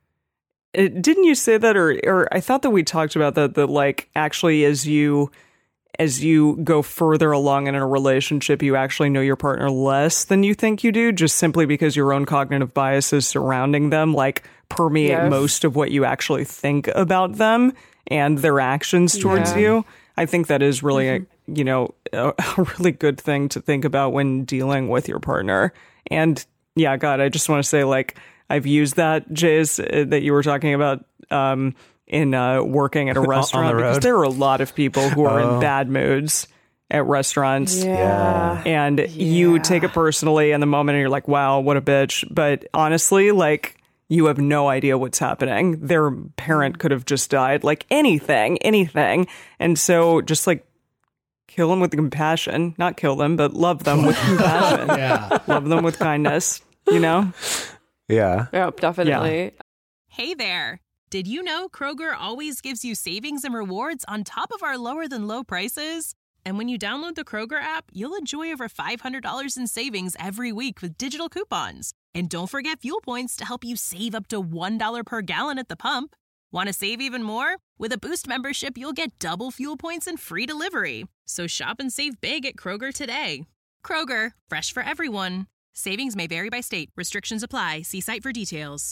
it, didn't you say that, or, or I thought that we talked about that, that like actually as you... as you go further along in a relationship, you actually know your partner less than you think you do, just simply because your own cognitive biases surrounding them like permeate yes. most of what you actually think about them and their actions towards yeah. you. I think that is really, mm-hmm. a, you know, a, a really good thing to think about when dealing with your partner. And yeah, God, I just want to say, like, I've used that, Jays, uh, that you were talking about, um, in uh, working at a restaurant, the because there are a lot of people who are oh. in bad moods at restaurants. Yeah. And yeah. you take it personally in the moment and you're like, wow, what a bitch. But honestly, like, you have no idea what's happening. Their parent could have just died, like anything, anything. And so just like kill them with compassion, not kill them, but love them with compassion. Yeah. Love them with kindness, you know? Yeah. Yeah, definitely. Yeah. Hey there. Did you know Kroger always gives you savings and rewards on top of our lower than low prices? And when you download the Kroger app, you'll enjoy over five hundred dollars in savings every week with digital coupons. And don't forget fuel points to help you save up to one dollar per gallon at the pump. Want to save even more? With a Boost membership, you'll get double fuel points and free delivery. So shop and save big at Kroger today. Kroger, fresh for everyone. Savings may vary by state. Restrictions apply. See site for details.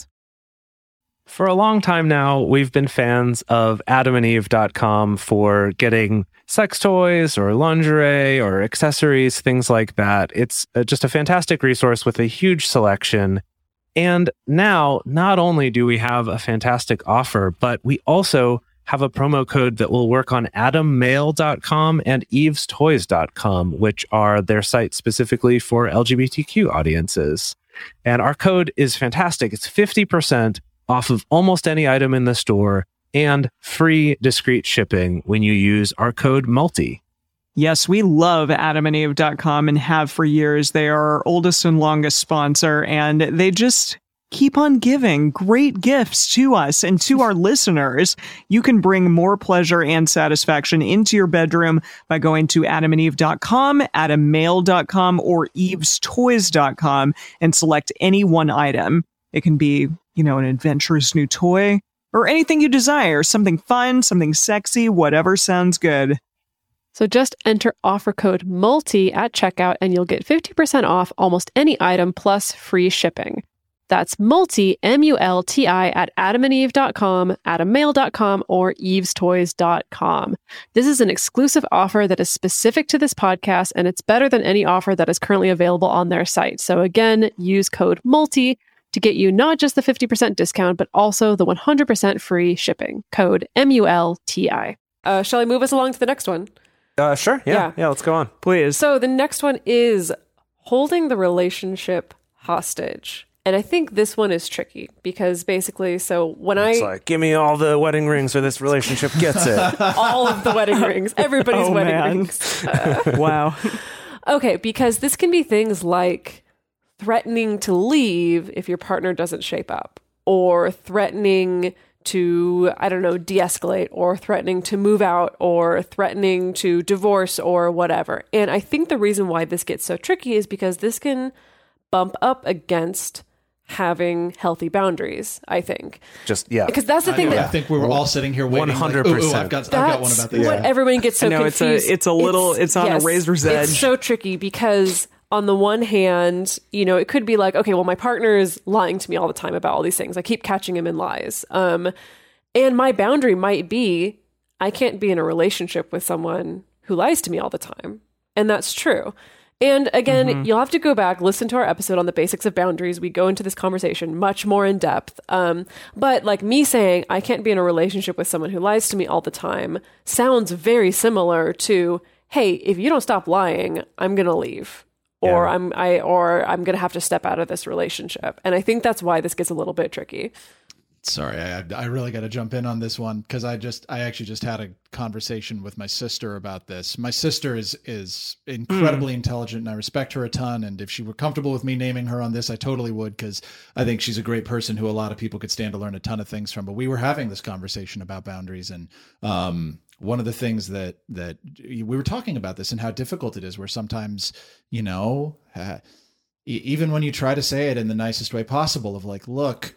For a long time now, we've been fans of adam and eve dot com for getting sex toys or lingerie or accessories, things like that. It's uh, just a fantastic resource with a huge selection. And now, not only do we have a fantastic offer, but we also have a promo code that will work on adam mail dot com and eves toys dot com, which are their sites specifically for L G B T Q audiences. And our code is fantastic. It's fifty percent off of almost any item in the store and free discreet shipping when you use our code MULTI. Yes, we love adam and eve dot com and have for years. They are our oldest and longest sponsor, and they just keep on giving great gifts to us and to our listeners. You can bring more pleasure and satisfaction into your bedroom by going to adam and eve dot com, adam mail dot com, or eves toys dot com and select any one item. It can be, you know, an adventurous new toy or anything you desire, something fun, something sexy, whatever sounds good. So just enter offer code MULTI at checkout and you'll get fifty percent off almost any item plus free shipping. That's MULTI, M U L T I, at adam and eve dot com, adam mail dot com, or eves toys dot com. This is an exclusive offer that is specific to this podcast, and it's better than any offer that is currently available on their site. So again, use code MULTI to get you not just the fifty percent discount, but also the one hundred percent free shipping. Code M U L T I. Uh, shall I move us along to the next one? Uh, sure. Yeah. Yeah. Yeah. Let's go on. Please. So the next one is holding the relationship hostage. And I think this one is tricky because basically, so when It's I... like, give me all the wedding rings or this relationship gets it. all of the wedding rings. Everybody's Oh, wedding man. rings. Uh, Wow. okay, because this can be things like threatening to leave if your partner doesn't shape up, or threatening to, I don't know, de-escalate, or threatening to move out, or threatening to divorce, or whatever. And I think the reason why this gets so tricky is because this can bump up against having healthy boundaries, I think. Just, yeah. Because that's the I, thing know, that I think we were all sitting here waiting. one hundred percent. Like, ooh, ooh, I've got, I've got one That's about this. what everyone gets so I know, it's a- confused. it's a little- it's on a razor's edge. It's so tricky because on the one hand, you know, it could be like, okay, well, my partner is lying to me all the time about all these things. I keep catching him in lies. Um, and my boundary might be, I can't be in a relationship with someone who lies to me all the time. And that's true. And again, mm-hmm. you'll have to go back, listen to our episode on the basics of boundaries. We go into this conversation much more in depth. Um, but like me saying, I can't be in a relationship with someone who lies to me all the time sounds very similar to, hey, if you don't stop lying, I'm going to leave. Or Yeah. I'm I or I'm going to have to step out of this relationship. And I think that's why this gets a little bit tricky. Sorry, I, I really got to jump in on this one because I just I actually just had a conversation with my sister about this. My sister is is incredibly mm. intelligent, and I respect her a ton. And if she were comfortable with me naming her on this, I totally would, because I think she's a great person who a lot of people could stand to learn a ton of things from. But we were having this conversation about boundaries, and um, one of the things that that we were talking about this and how difficult it is, where sometimes, you know, uh, even when you try to say it in the nicest way possible, of like, look,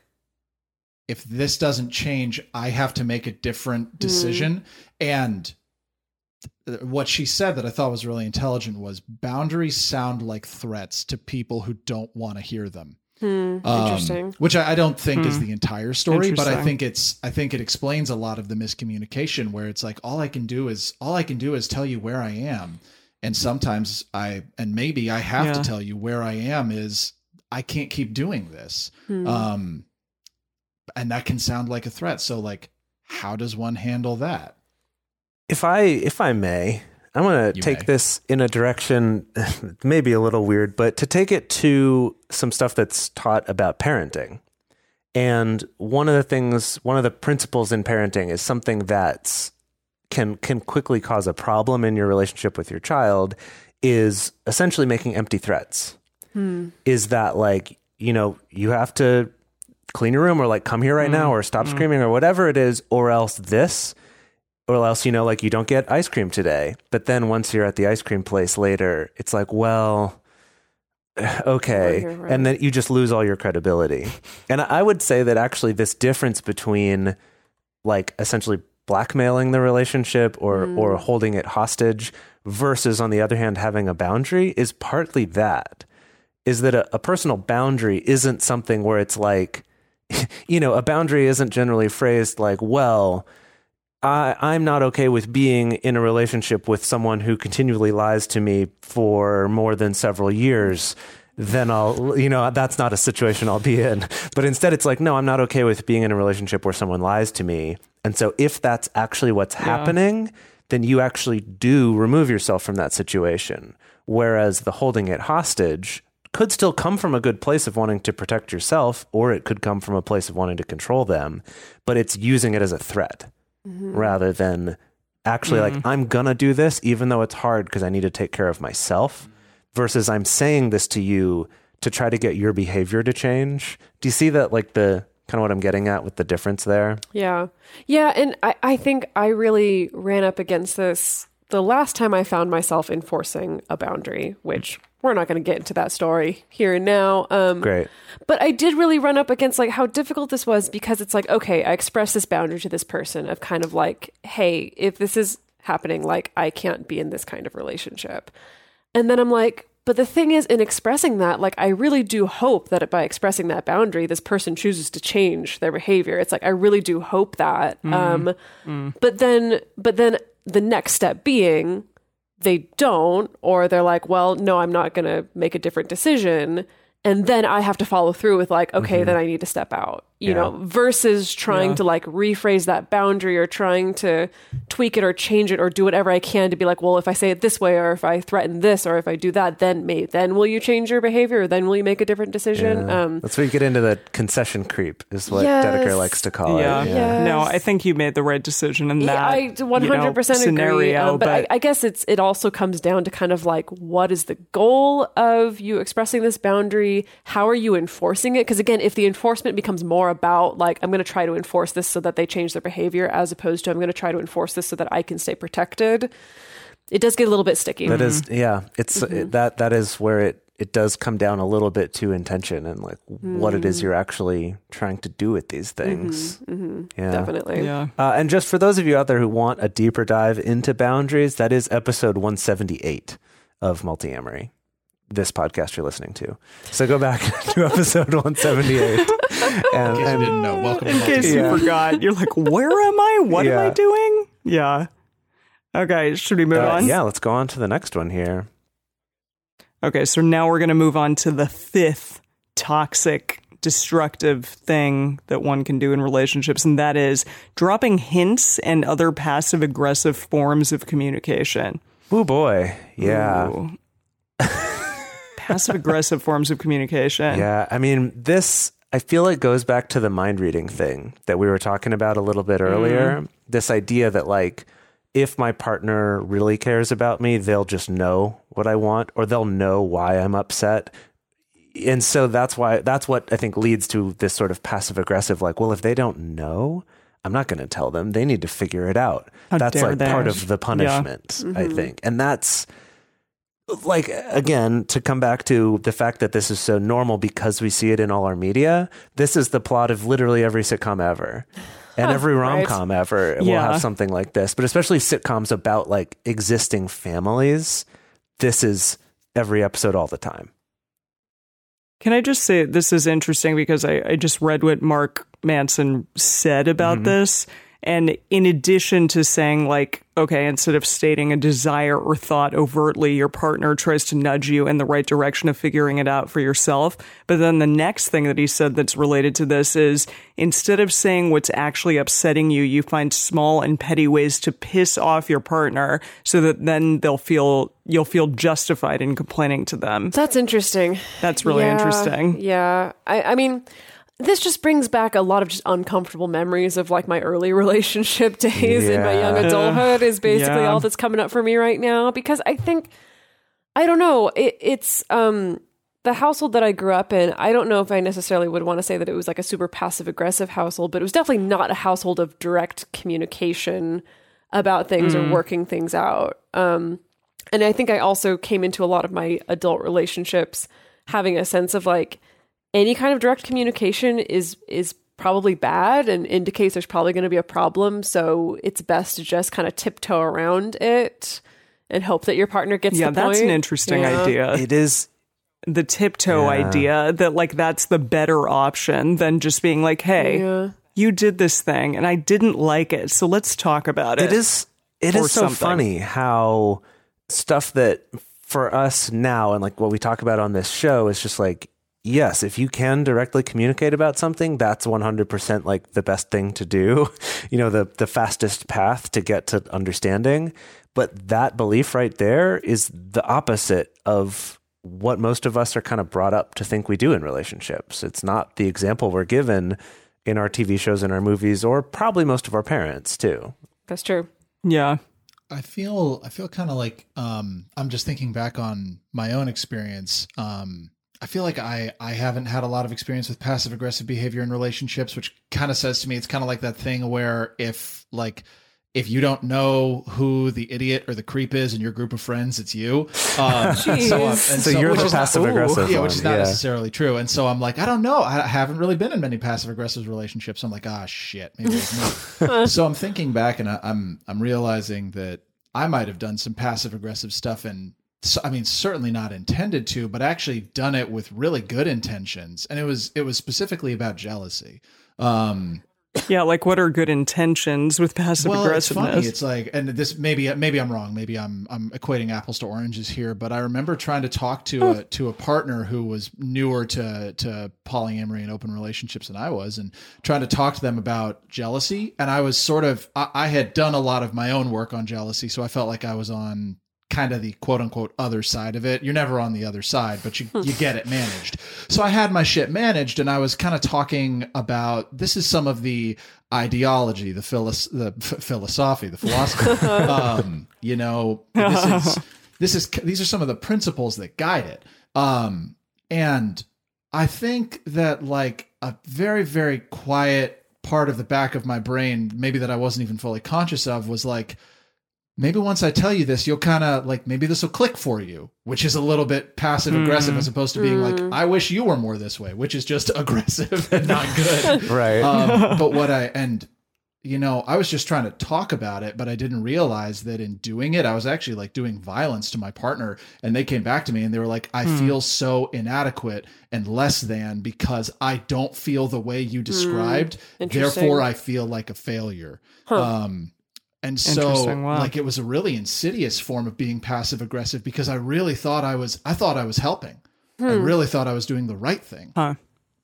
if this doesn't change, I have to make a different decision. Mm. And th- what she said that I thought was really intelligent was boundaries sound like threats to people who don't want to hear them. Hmm, um, interesting. Which I, I don't think hmm. is the entire story, but I think it's, I think it explains a lot of the miscommunication, where it's like, all I can do is, all I can do is tell you where I am. And sometimes I, and maybe I have yeah. to tell you where I am is I can't keep doing this. Hmm. Um, and that can sound like a threat. So like, how does one handle that? If I, if I may, I'm going to You take may. this in a direction, maybe a little weird, but to take it to some stuff that's taught about parenting. And one of the things, one of the principles in parenting is something that's can, can quickly cause a problem in your relationship with your child, is essentially making empty threats. Hmm. Is that like, you know, you have to clean your room, or like come here right mm. now, or stop mm. screaming, or whatever it is, or else this, or else, you know, like you don't get ice cream today. But then once you're at the ice cream place later, it's like, well, okay. Right, right. And then you just lose all your credibility. And I would say that actually this difference between like essentially blackmailing the relationship or mm. or holding it hostage, versus on the other hand having a boundary, is partly that. Is that a, a personal boundary isn't something where it's like, you know, a boundary isn't generally phrased like, well, I, I'm not okay with being in a relationship with someone who continually lies to me for more than several years. Then I'll, you know, that's not a situation I'll be in. But instead it's like, no, I'm not okay with being in a relationship where someone lies to me. And so if that's actually what's yeah. happening, then you actually do remove yourself from that situation. Whereas the holding it hostage could still come from a good place of wanting to protect yourself, or it could come from a place of wanting to control them, but it's using it as a threat mm-hmm. rather than actually mm-hmm. like, I'm going to do this, even though it's hard because I need to take care of myself, versus I'm saying this to you to try to get your behavior to change. Do you see that, like the kind of what I'm getting at with the difference there? Yeah. Yeah. And I, I think I really ran up against this the last time I found myself enforcing a boundary, which we're not going to get into that story here and now. Um, Great. But I did really run up against like how difficult this was, because it's like, okay, I expressed this boundary to this person of kind of like, hey, if this is happening, like I can't be in this kind of relationship. And then I'm like, but the thing is, in expressing that, like, I really do hope that by expressing that boundary, this person chooses to change their behavior. It's like, I really do hope that. Mm. Um, mm. But then, but then the next step being, they don't, or they're like, well, no, I'm not going to make a different decision. And then I have to follow through with like, okay, mm-hmm. then I need to step out, you yeah. know, versus trying yeah. to like rephrase that boundary or trying to tweak it or change it or do whatever I can to be like, well, if I say it this way, or if I threaten this, or if I do that, then maybe, then will you change your behavior? Or then will you make a different decision? Yeah. Um, That's where you get into the concession creep is what yes. Dedeker likes to call yeah. it. Yeah. Yes. No, I think you made the right decision in that yeah, I one hundred percent you know, agree. scenario. Um, but but I, I guess it's it also comes down to kind of like, what is the goal of you expressing this boundary? How are you enforcing it? Because again, if the enforcement becomes more about like, I'm going to try to enforce this so that they change their behavior, as opposed to I'm going to try to enforce this so that I can stay protected, it does get a little bit sticky. That is, yeah, it's mm-hmm. it, that that is where it it does come down a little bit to intention and like mm. what it is you're actually trying to do with these things. Mm-hmm, mm-hmm. Yeah, definitely. Yeah. Uh, and just for those of you out there who want a deeper dive into boundaries, that is episode one seventy-eight of Multiamory, this podcast you're listening to. So go back to episode one seventy-eight. And, in case you didn't know, welcome to In case you yeah. forgot, you're like, where am I? What yeah. am I doing? Yeah. Okay, should we move uh, on? Yeah, let's go on to the next one here. Okay, so now we're going to move on to the fifth toxic, destructive thing that one can do in relationships, and that is dropping hints and other passive-aggressive forms of communication. Oh boy, yeah. Ooh. Passive-aggressive forms of communication. Yeah, I mean, this, I feel like goes back to the mind reading thing that we were talking about a little bit earlier. Mm. This idea that like, if my partner really cares about me, they'll just know what I want, or they'll know why I'm upset. And so that's why, that's what I think leads to this sort of passive aggressive, like, well, if they don't know, I'm not going to tell them. They need to figure it out. How that's like they. part of the punishment, yeah. I mm-hmm. think. And that's like, again, to come back to the fact that this is so normal because we see it in all our media. This is the plot of literally every sitcom ever. And every rom-com right. ever will yeah. have something like this. But especially sitcoms about like existing families, this is every episode all the time. Can I just say this is interesting because I, I just read what Mark Manson said about mm-hmm. this. And in addition to saying like, okay, instead of stating a desire or thought overtly, your partner tries to nudge you in the right direction of figuring it out for yourself. But then the next thing that he said that's related to this is instead of saying what's actually upsetting you, you find small and petty ways to piss off your partner so that then they'll feel you'll feel justified in complaining to them. That's interesting. That's really yeah, interesting. Yeah. I, I mean, this just brings back a lot of just uncomfortable memories of like my early relationship days yeah. in my young adulthood is basically yeah. all that's coming up for me right now. Because I think, I don't know, it, it's um, the household that I grew up in. I don't know if I necessarily would want to say that it was like a super passive aggressive household, but it was definitely not a household of direct communication about things mm. or working things out. Um, and I think I also came into a lot of my adult relationships having a sense of like, any kind of direct communication is is probably bad and indicates there's probably going to be a problem. So it's best to just kind of tiptoe around it and hope that your partner gets yeah, the point. that's an interesting Yeah. idea. It is. The tiptoe Yeah. idea that like that's the better option than just being like, hey, Yeah. you did this thing and I didn't like it, so let's talk about it. It is. It Or is so something. funny how stuff that for us now and like what we talk about on this show is just like, yes, if you can directly communicate about something, that's one hundred percent like the best thing to do. You know, the the fastest path to get to understanding. But that belief right there is the opposite of what most of us are kind of brought up to think we do in relationships. It's not the example we're given in our T V shows and our movies, or probably most of our parents too. That's true. Yeah. I feel I feel kind of like um, I'm just thinking back on my own experience. Um, I feel like I, I haven't had a lot of experience with passive aggressive behavior in relationships, which kind of says to me it's kind of like that thing where if like if you don't know who the idiot or the creep is in your group of friends, it's you. Um, so, I'm, and So, so you're which the is not- passive aggressive yeah, one. which is not yeah. necessarily true. And so I'm like, I don't know. I haven't really been in many passive aggressive relationships. I'm like, ah, shit, maybe it's me. So I'm thinking back, and I, I'm I'm realizing that I might have done some passive aggressive stuff, and so, I mean, certainly not intended to, but actually done it with really good intentions. And it was it was specifically about jealousy. Um, Yeah, like what are good intentions with passive well, it's funny. aggressiveness? It's like, and this maybe maybe I'm wrong. Maybe I'm I'm equating apples to oranges here. But I remember trying to talk to a to a partner who was newer to to polyamory and open relationships than I was, and trying to talk to them about jealousy. And I was sort of I, I had done a lot of my own work on jealousy, so I felt like I was on kind of the quote unquote other side of it. You're never on the other side, but you, you get it managed. So I had my shit managed, and I was kind of talking about, this is some of the ideology, the philos- the f- philosophy, the philosophy, um, you know, this is, this is, these are some of the principles that guide it. Um, and I think that like a very, very quiet part of the back of my brain, maybe that I wasn't even fully conscious of, was like, maybe once I tell you this, you'll kind of like, maybe this will click for you, which is a little bit passive aggressive, mm. as opposed to being mm. like, I wish you were more this way, which is just aggressive and not good. Right. Um, but what I, and you know, I was just trying to talk about it, but I didn't realize that in doing it, I was actually like doing violence to my partner. And they came back to me and they were like, I mm. feel so inadequate and less than because I don't feel the way you described. Mm. Therefore, I feel like a failure. Huh. Um, And so wow. like it was a really insidious form of being passive aggressive because I really thought I was, I thought I was helping. Hmm. I really thought I was doing the right thing. Huh.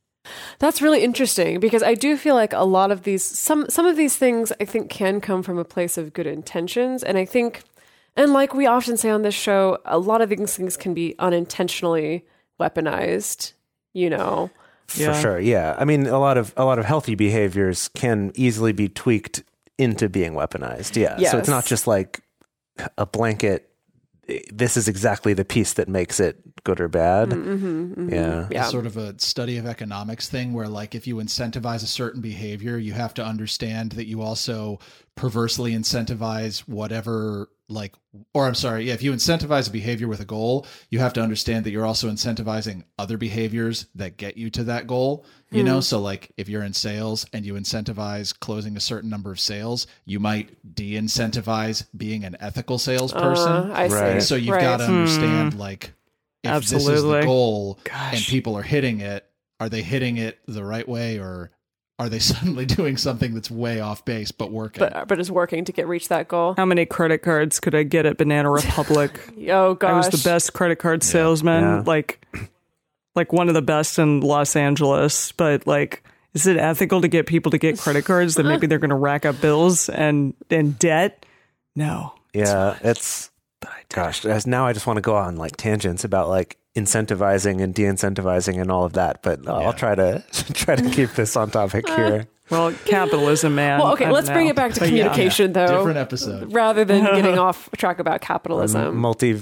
That's really interesting because I do feel like a lot of these, some, some of these things I think can come from a place of good intentions. And I think, and like we often say on this show, a lot of these things can be unintentionally weaponized, you know? Yeah. For sure. Yeah. I mean, a lot of, a lot of healthy behaviors can easily be tweaked into being weaponized. Yeah. Yes. So it's not just like a blanket, this is exactly the piece that makes it good or bad. Mm-hmm, mm-hmm. Yeah. It's sort of a study of economics thing where like if you incentivize a certain behavior, you have to understand that you also perversely incentivize whatever like, or I'm sorry, yeah, if you incentivize a behavior with a goal, you have to understand that you're also incentivizing other behaviors that get you to that goal, you mm. know? So like if you're in sales and you incentivize closing a certain number of sales, you might de-incentivize being an ethical salesperson. Uh, I see. Right. So you've right. got to understand hmm. like, if Absolutely. this is the goal Gosh. and people are hitting it, are they hitting it the right way or are they suddenly doing something that's way off base but working? But but is working to get reach that goal. How many credit cards could I get at Banana Republic? Oh gosh. I was the best credit card salesman, Yeah. like like one of the best in Los Angeles, but like is it ethical to get people to get credit cards that maybe they're going to rack up bills and and debt? No. Yeah, it's gosh, as now I just want to go on like tangents about like incentivizing and de-incentivizing and all of that, but uh, Yeah. I'll try to try to keep this on topic here. Well, capitalism, man. Well, okay, I let's don't bring know. it back to But yeah. communication though. Different episode. Rather than getting off track about capitalism. Multi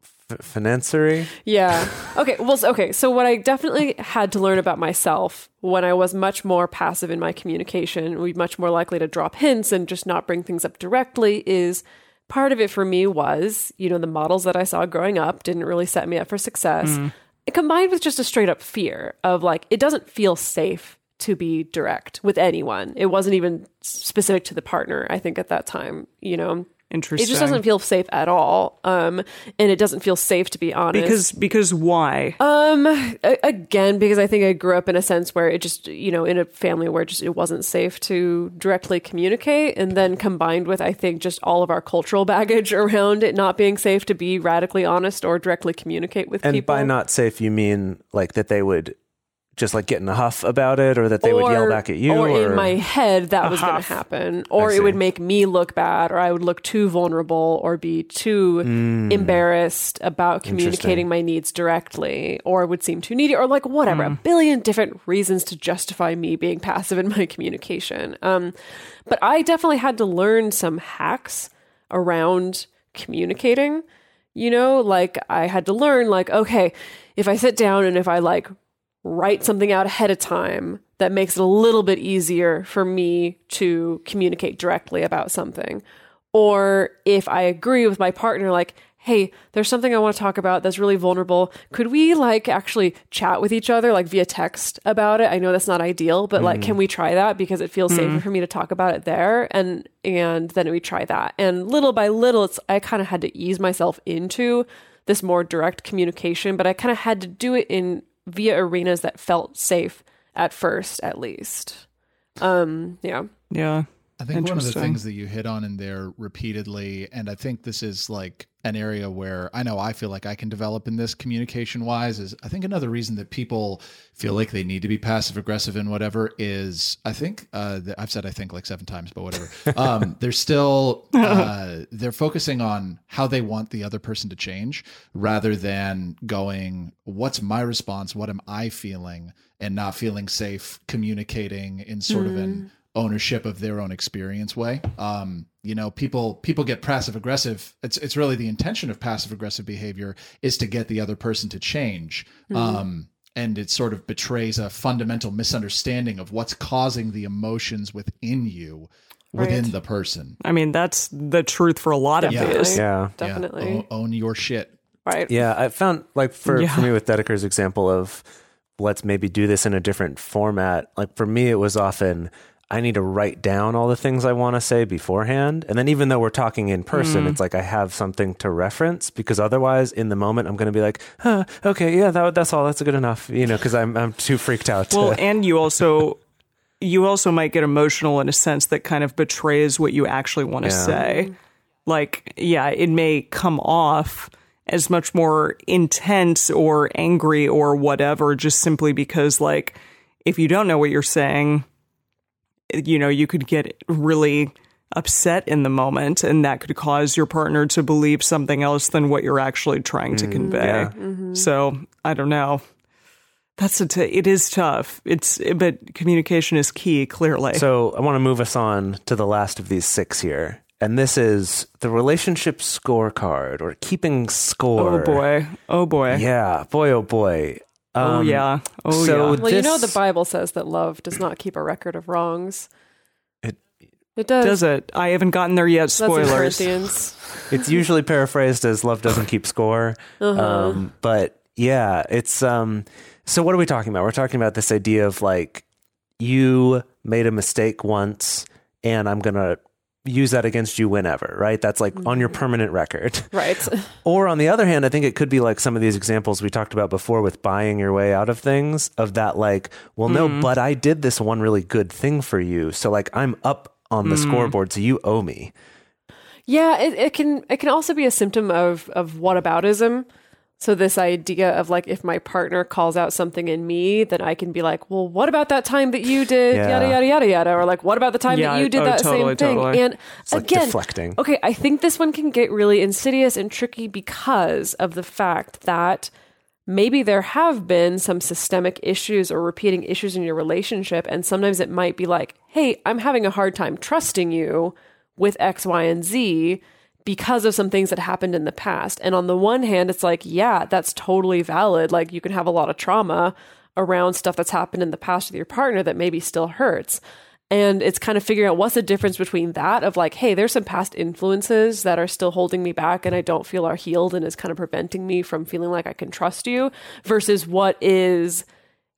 financery. Yeah. Okay. Well, so- okay. So what I definitely had to learn about myself when I was much more passive in my communication, we much more likely to drop hints and just not bring things up directly is part of it for me was, you know, the models that I saw growing up didn't really set me up for success. Mm. It combined with just a straight up fear of like, it doesn't feel safe to be direct with anyone. It wasn't even specific to the partner, I think, at that time, you know. Interesting. It just doesn't feel safe at all. Um, and it doesn't feel safe, to be honest. Because because why? Um, a- again, because I think I grew up in a sense where it just, you know, in a family where just it wasn't safe to directly communicate. And then combined with, I think, just all of our cultural baggage around it not being safe to be radically honest or directly communicate with And people. by not safe, you mean like that they would just like get in a huff about it, or that they would yell back at you? Or, Or in my head, that A was going to huff. happen. Or I it would see. make me look bad, or I would look too vulnerable, or be too embarrassed about communicating Interesting. my needs directly, or would seem too needy, or like whatever. A billion different reasons to justify me being passive in my communication. Um, but I definitely had to learn some hacks around communicating. You know, like I had to learn, like, okay, if I sit down and if I like write something out ahead of time, that makes it a little bit easier for me to communicate directly about something. Or if I agree with my partner, like, hey, there's something I want to talk about that's really vulnerable. Could we like actually chat with each other, like via text about it? I know that's not ideal, but like, can we try that? Because it feels safer for me to talk about it there. And, and then we try that. And little by little, it's, I kind of had to ease myself into this more direct communication, but I kind of had to do it in via arenas that felt safe at first, at least. Um, yeah. Yeah. I think one of the Interesting. things that you hit on in there repeatedly, and I think this is like an area where I know I feel like I can develop in this communication wise, is I think another reason that people feel like they need to be passive aggressive and whatever is I think uh, that I've said I think like seven times, but whatever. Um, they're still uh, they're focusing on how they want the other person to change rather than going, what's my response? What am I feeling? And not feeling safe communicating in sort of an ownership of their own experience way. Um, you know, people people get passive aggressive. It's it's really the intention of passive aggressive behavior is to get the other person to change. Um, and it sort of betrays a fundamental misunderstanding of what's causing the emotions within you, within Right. the person. I mean, that's the truth for a lot of Definitely. these. yeah. Definitely. Yeah, o- own your shit. Right. Yeah, I found like for, Yeah. for me with Dedeker's example of let's maybe do this in a different format. Like for me, it was often I need to write down all the things I want to say beforehand. And then even though we're talking in person, it's like I have something to reference because otherwise in the moment I'm going to be like, huh, okay, yeah, that, that's all. That's good enough. You know, because I'm, I'm too freaked out. To, Well, and you also you also might get emotional in a sense that kind of betrays what you actually want to Yeah. say. Like, yeah, it may come off as much more intense or angry or whatever, just simply because, like, if you don't know what you're saying, you know, you could get really upset in the moment, and that could cause your partner to believe something else than what you're actually trying to convey. yeah. So I don't know. That's a t- it is tough. It's but communication is key, clearly. So I want to move us on to the last of these six here. And this is the relationship scorecard or keeping score. oh boy, oh boy, Yeah, boy, oh boy. oh Um, yeah, oh so yeah. Well, you know, this- the Bible says that love does not keep a record of wrongs. It- It does. Does it? I haven't gotten there yet. That's in Spoilers. Corinthians. It's usually paraphrased as love doesn't keep score. Uh-huh. Um, but yeah, it's um so what are we talking about? We're talking about this idea of like you made a mistake once and I'm going to use that against you whenever, right? That's like on your permanent record. Right. Or on the other hand, I think it could be like some of these examples we talked about before with buying your way out of things of that like, well, no, but I did this one really good thing for you. So like I'm up on the scoreboard, so you owe me. Yeah, it, it can it can also be a symptom of of whataboutism. So this idea of like if my partner calls out something in me, then I can be like, well, what about that time that you did Yeah. yada yada yada yada, or like what about the time Yeah, that you did oh, that totally, same thing? totally. And It's like again, deflecting. okay, I think this one can get really insidious and tricky because of the fact that maybe there have been some systemic issues or repeating issues in your relationship. And sometimes it might be like, hey, I'm having a hard time trusting you with X, Y, and Z because of some things that happened in the past. And on the one hand, it's like, yeah, that's totally valid. Like you can have a lot of trauma around stuff that's happened in the past with your partner that maybe still hurts. And it's kind of figuring out what's the difference between that of like, hey, there's some past influences that are still holding me back and I don't feel are healed and is kind of preventing me from feeling like I can trust you versus what is,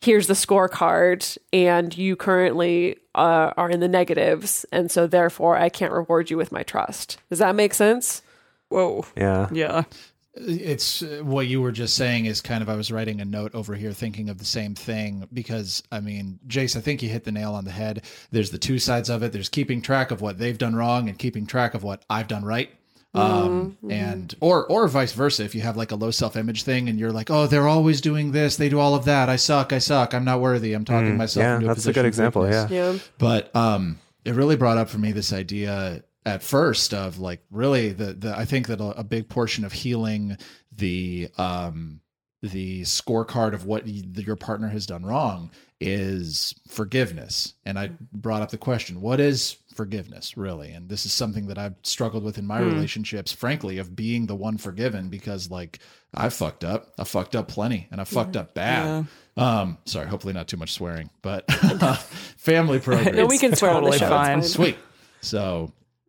here's the scorecard, and you currently uh, are in the negatives, and so therefore I can't reward you with my trust. Does that make sense? Whoa. Yeah. Yeah. It's uh, what you were just saying is kind of, I was writing a note over here thinking of the same thing because, I mean, Jace, I think you hit the nail on the head. There's the two sides of it. There's keeping track of what they've done wrong and keeping track of what I've done right. Um, mm-hmm. and, or, or vice versa. If you have like a low self-image thing and you're like, oh, they're always doing this. They do all of that. I suck. I suck. I'm not worthy. I'm talking Mm, myself yeah, into a that's a position good of example. weakness. Yeah. Yeah. But, um, it really brought up for me this idea at first of like, really the, the, I think that a, a big portion of healing the, um, the scorecard of what y- your partner has done wrong is forgiveness. And I brought up the question, what is forgiveness really? And this is something that I've struggled with in my Hmm. relationships, frankly, of being the one forgiven, because like I fucked up, I fucked up plenty and I fucked up bad. Um, sorry, hopefully not too much swearing, but family program. No, we can swear on the totally show. fine. It's Sweet. So,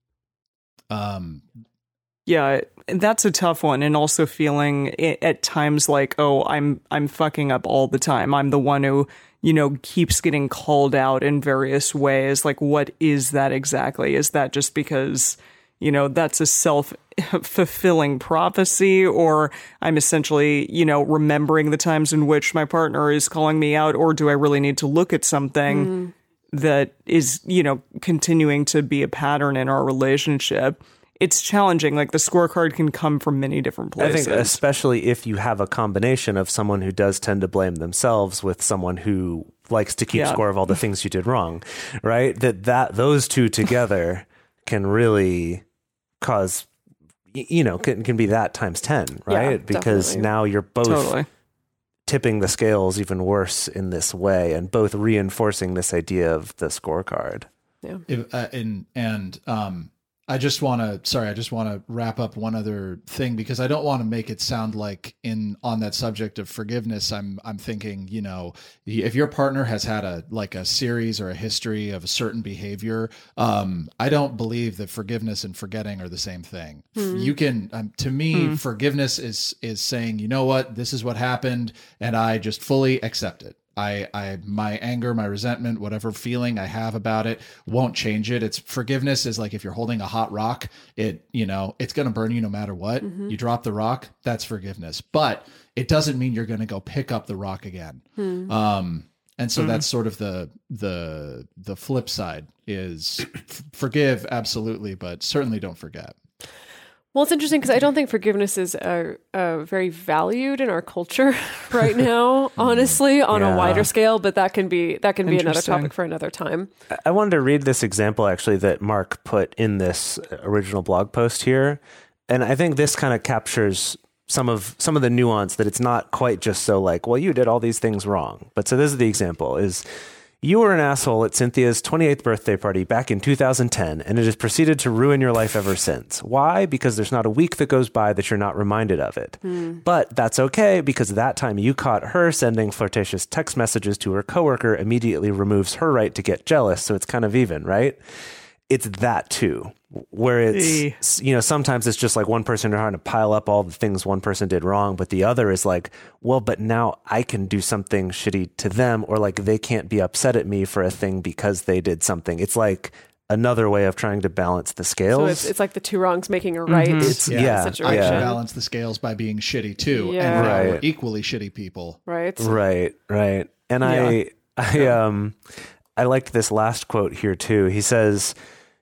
um, Yeah, that's a tough one, and also feeling i- at times like, oh, I'm I'm fucking up all the time. I'm the one who, you know, keeps getting called out in various ways. Like, what is that exactly? Is that just because, you know, that's a self-fulfilling prophecy, or I'm essentially, you know, remembering the times in which my partner is calling me out, or do I really need to look at something mm. that is, you know, continuing to be a pattern in our relationship? It's challenging. Like, the scorecard can come from many different places. I think especially if you have a combination of someone who does tend to blame themselves with someone who likes to keep Yeah. score of all the things you did wrong, right? That that those two together can really cause, y- you know, can can be that times ten, right? Yeah, because definitely. now you're both Totally. tipping the scales even worse in this way, and both reinforcing this idea of the scorecard. Yeah. If, uh, and and um, I just want to, sorry, I just want to wrap up one other thing, because I don't want to make it sound like in on that subject of forgiveness, I'm I'm thinking, you know, if your partner has had a like a series or a history of a certain behavior, um, I don't believe that forgiveness and forgetting are the same thing. Hmm. You can, um, to me, forgiveness is is saying, you know what, this is what happened, and I just fully accept it. I, I, my anger, my resentment, whatever feeling I have about it won't change it. It's forgiveness is like if you're holding a hot rock, it, you know, it's going to burn you no matter what. Mm-hmm. You drop the rock, that's forgiveness. But it doesn't mean you're going to go pick up the rock again. Hmm. Um, and so Mhm. that's sort of the, the, the flip side is f- forgive. Absolutely. But certainly don't forget. Well, it's interesting because I don't think forgiveness is uh, uh, very valued in our culture right now, honestly, on Yeah. a wider scale. But that can be that can be another Interesting. topic for another time. I- I wanted to read this example actually that Mark put in this original blog post here, and I think this kind of captures some of some of the nuance that it's not quite just so like, well, you did all these things wrong. But so this is the example: is you were an asshole at Cynthia's twenty-eighth birthday party back in two thousand ten, and it has proceeded to ruin your life ever since. Why? Because there's not a week that goes by that you're not reminded of it. But that's okay, because that time you caught her sending flirtatious text messages to her coworker immediately removes her right to get jealous, so it's kind of even, right? It's that too, where it's, you know, sometimes it's just like one person trying to pile up all the things one person did wrong, but the other is like, well, but now I can do something shitty to them, or like they can't be upset at me for a thing because they did something. It's like another way of trying to balance the scales. So it's, it's like the two wrongs making a right It's- yeah, situation. I can yeah. balance the scales by being shitty too. Yeah. And now we're Right. equally shitty people. Right. Right, right. And I, I, um, I liked this last quote here too. He says,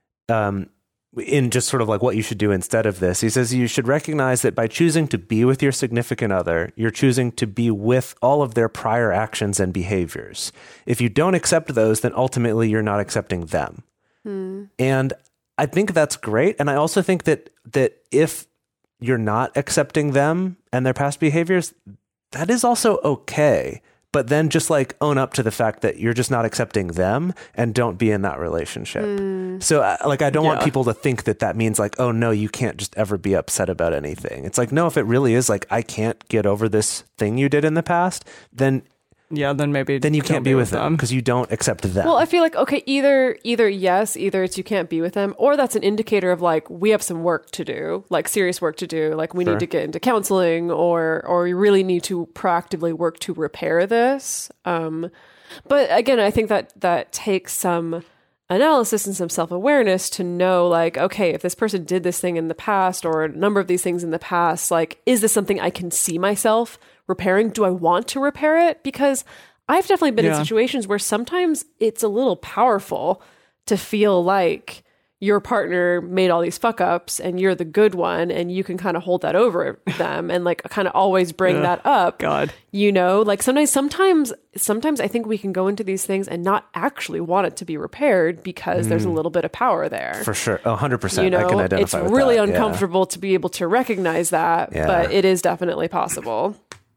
um, in just sort of like what you should do instead of this, he says, you should recognize that by choosing to be with your significant other, you're choosing to be with all of their prior actions and behaviors. If you don't accept those, then ultimately you're not accepting them. Hmm. And I think that's great. And I also think that, that if you're not accepting them and their past behaviors, that is also okay. But then just like own up to the fact that you're just not accepting them and don't be in that relationship. Mm. So uh, like, I don't want Yeah. people to think that that means like, oh no, you can't just ever be upset about anything. It's like, no, if it really is like, I can't get over this thing you did in the past, then yeah, then maybe then you don't can't be with them because you don't accept them. Well, I feel like, okay, either either yes, either it's you can't be with them, or that's an indicator of like, we have some work to do, like serious work to do. Like we Sure. need to get into counseling, or or we really need to proactively work to repair this. Um, but again, I think that that takes some analysis and some self-awareness to know, like, okay, if this person did this thing in the past, or a number of these things in the past, like, is this something I can see myself repairing? Do I want to repair it? Because I've definitely been in Yeah. situations where sometimes it's a little powerful to feel like your partner made all these fuck ups and you're the good one, and you can kind of hold that over them and like kind of always bring Ugh, that up. God. You know, like sometimes, sometimes, sometimes I think we can go into these things and not actually want it to be repaired because there's a little bit of power there. For sure. Oh, one hundred percent. You know, I can identify it's with really that. Yeah. uncomfortable to be able to recognize that, Yeah. but it is definitely possible.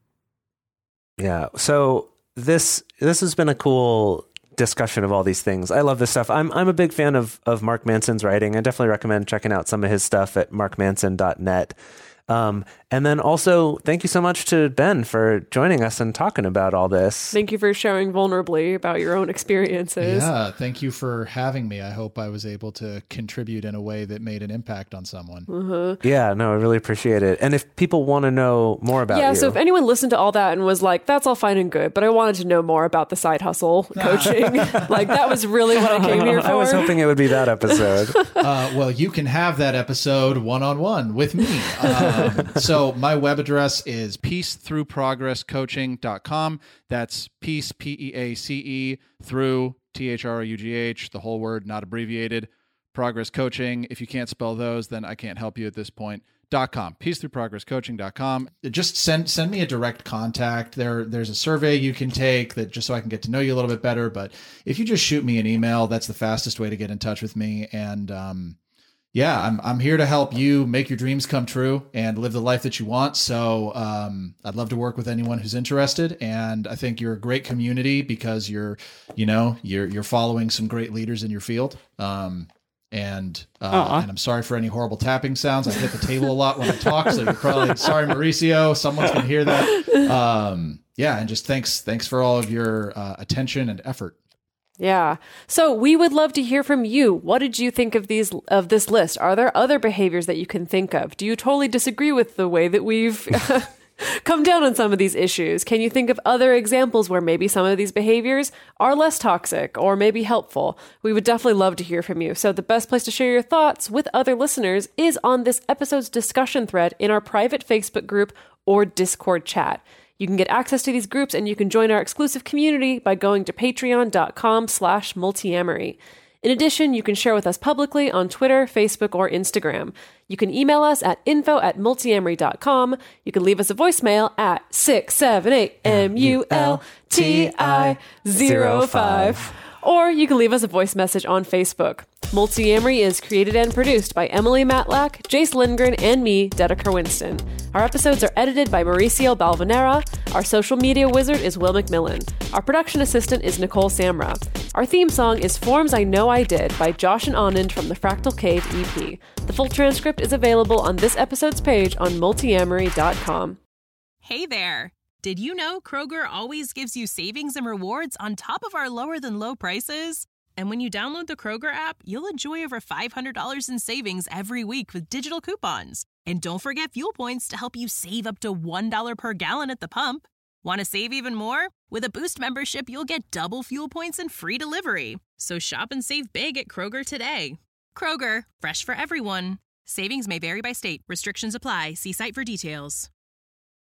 Yeah. So this this has been a cool discussion of all these things. I love this stuff. I'm I'm a big fan of of Mark Manson's writing. I definitely recommend checking out some of his stuff at mark manson dot net. Um, and then also, thank you so much to Ben for joining us and talking about all this. Thank you for sharing vulnerably about your own experiences. Yeah, thank you for having me. I hope I was able to contribute in a way that made an impact on someone. Mm-hmm. Yeah, no, I really appreciate it. And if people want to know more about Yeah, you, so if anyone listened to all that and was like, that's all fine and good, but I wanted to know more about the side hustle coaching, like that was really what I came here for. I was hoping it would be that episode. Uh, well, you can have that episode one-on-one with me. Um, so my web address is peace through progress coaching dot com. That's peace, P E A C E, through, T H R O U G H, the whole word, not abbreviated, progress coaching. If you can't spell those, then I can't help you at this point. Dot com, peace through progress coaching dot com. Just send send me a direct contact. There there's a survey you can take that just so I can get to know you a little bit better. But if you just shoot me an email, that's the fastest way to get in touch with me. And um, yeah, I'm I'm here to help you make your dreams come true and live the life that you want. So um, I'd love to work with anyone who's interested. And I think you're a great community because you're you know you're you're following some great leaders in your field. Um, And uh, and I'm sorry for any horrible tapping sounds. I hit the table a lot when I talk, so you're probably sorry, Mauricio. Someone's gonna hear that. Um, yeah, and just thanks thanks for all of your uh, attention and effort. Yeah. So we would love to hear from you. What did you think of these of this list? Are there other behaviors that you can think of? Do you totally disagree with the way that we've come down on some of these issues? Can you think of other examples where maybe some of these behaviors are less toxic or maybe helpful? We would definitely love to hear from you. So the best place to share your thoughts with other listeners is on this episode's discussion thread in our private Facebook group or Discord chat. You can get access to these groups and you can join our exclusive community by going to patreon.com slash multiamory. In addition, you can share with us publicly on Twitter, Facebook, or Instagram. You can email us at info at multiamory dot com. You can leave us a voicemail at six seven eight M U L T I zero five. Or you can leave us a voice message on Facebook. Multiamory is created and produced by Emily Matlack, Jace Lindgren, and me, Dedeker Winston. Our episodes are edited by Mauricio Balvanera. Our social media wizard is Will McMillan. Our production assistant is Nicole Samra. Our theme song is Forms I Know I Did by Josh and Anand from the Fractal Cave E P. The full transcript is available on this episode's page on multiamory dot com. Hey there! Did you know Kroger always gives you savings and rewards on top of our lower than low prices? And when you download the Kroger app, you'll enjoy over five hundred dollars in savings every week with digital coupons. And don't forget fuel points to help you save up to one dollar per gallon at the pump. Want to save even more? With a Boost membership, you'll get double fuel points and free delivery. So shop and save big at Kroger today. Kroger, fresh for everyone. Savings may vary by state. Restrictions apply. See site for details.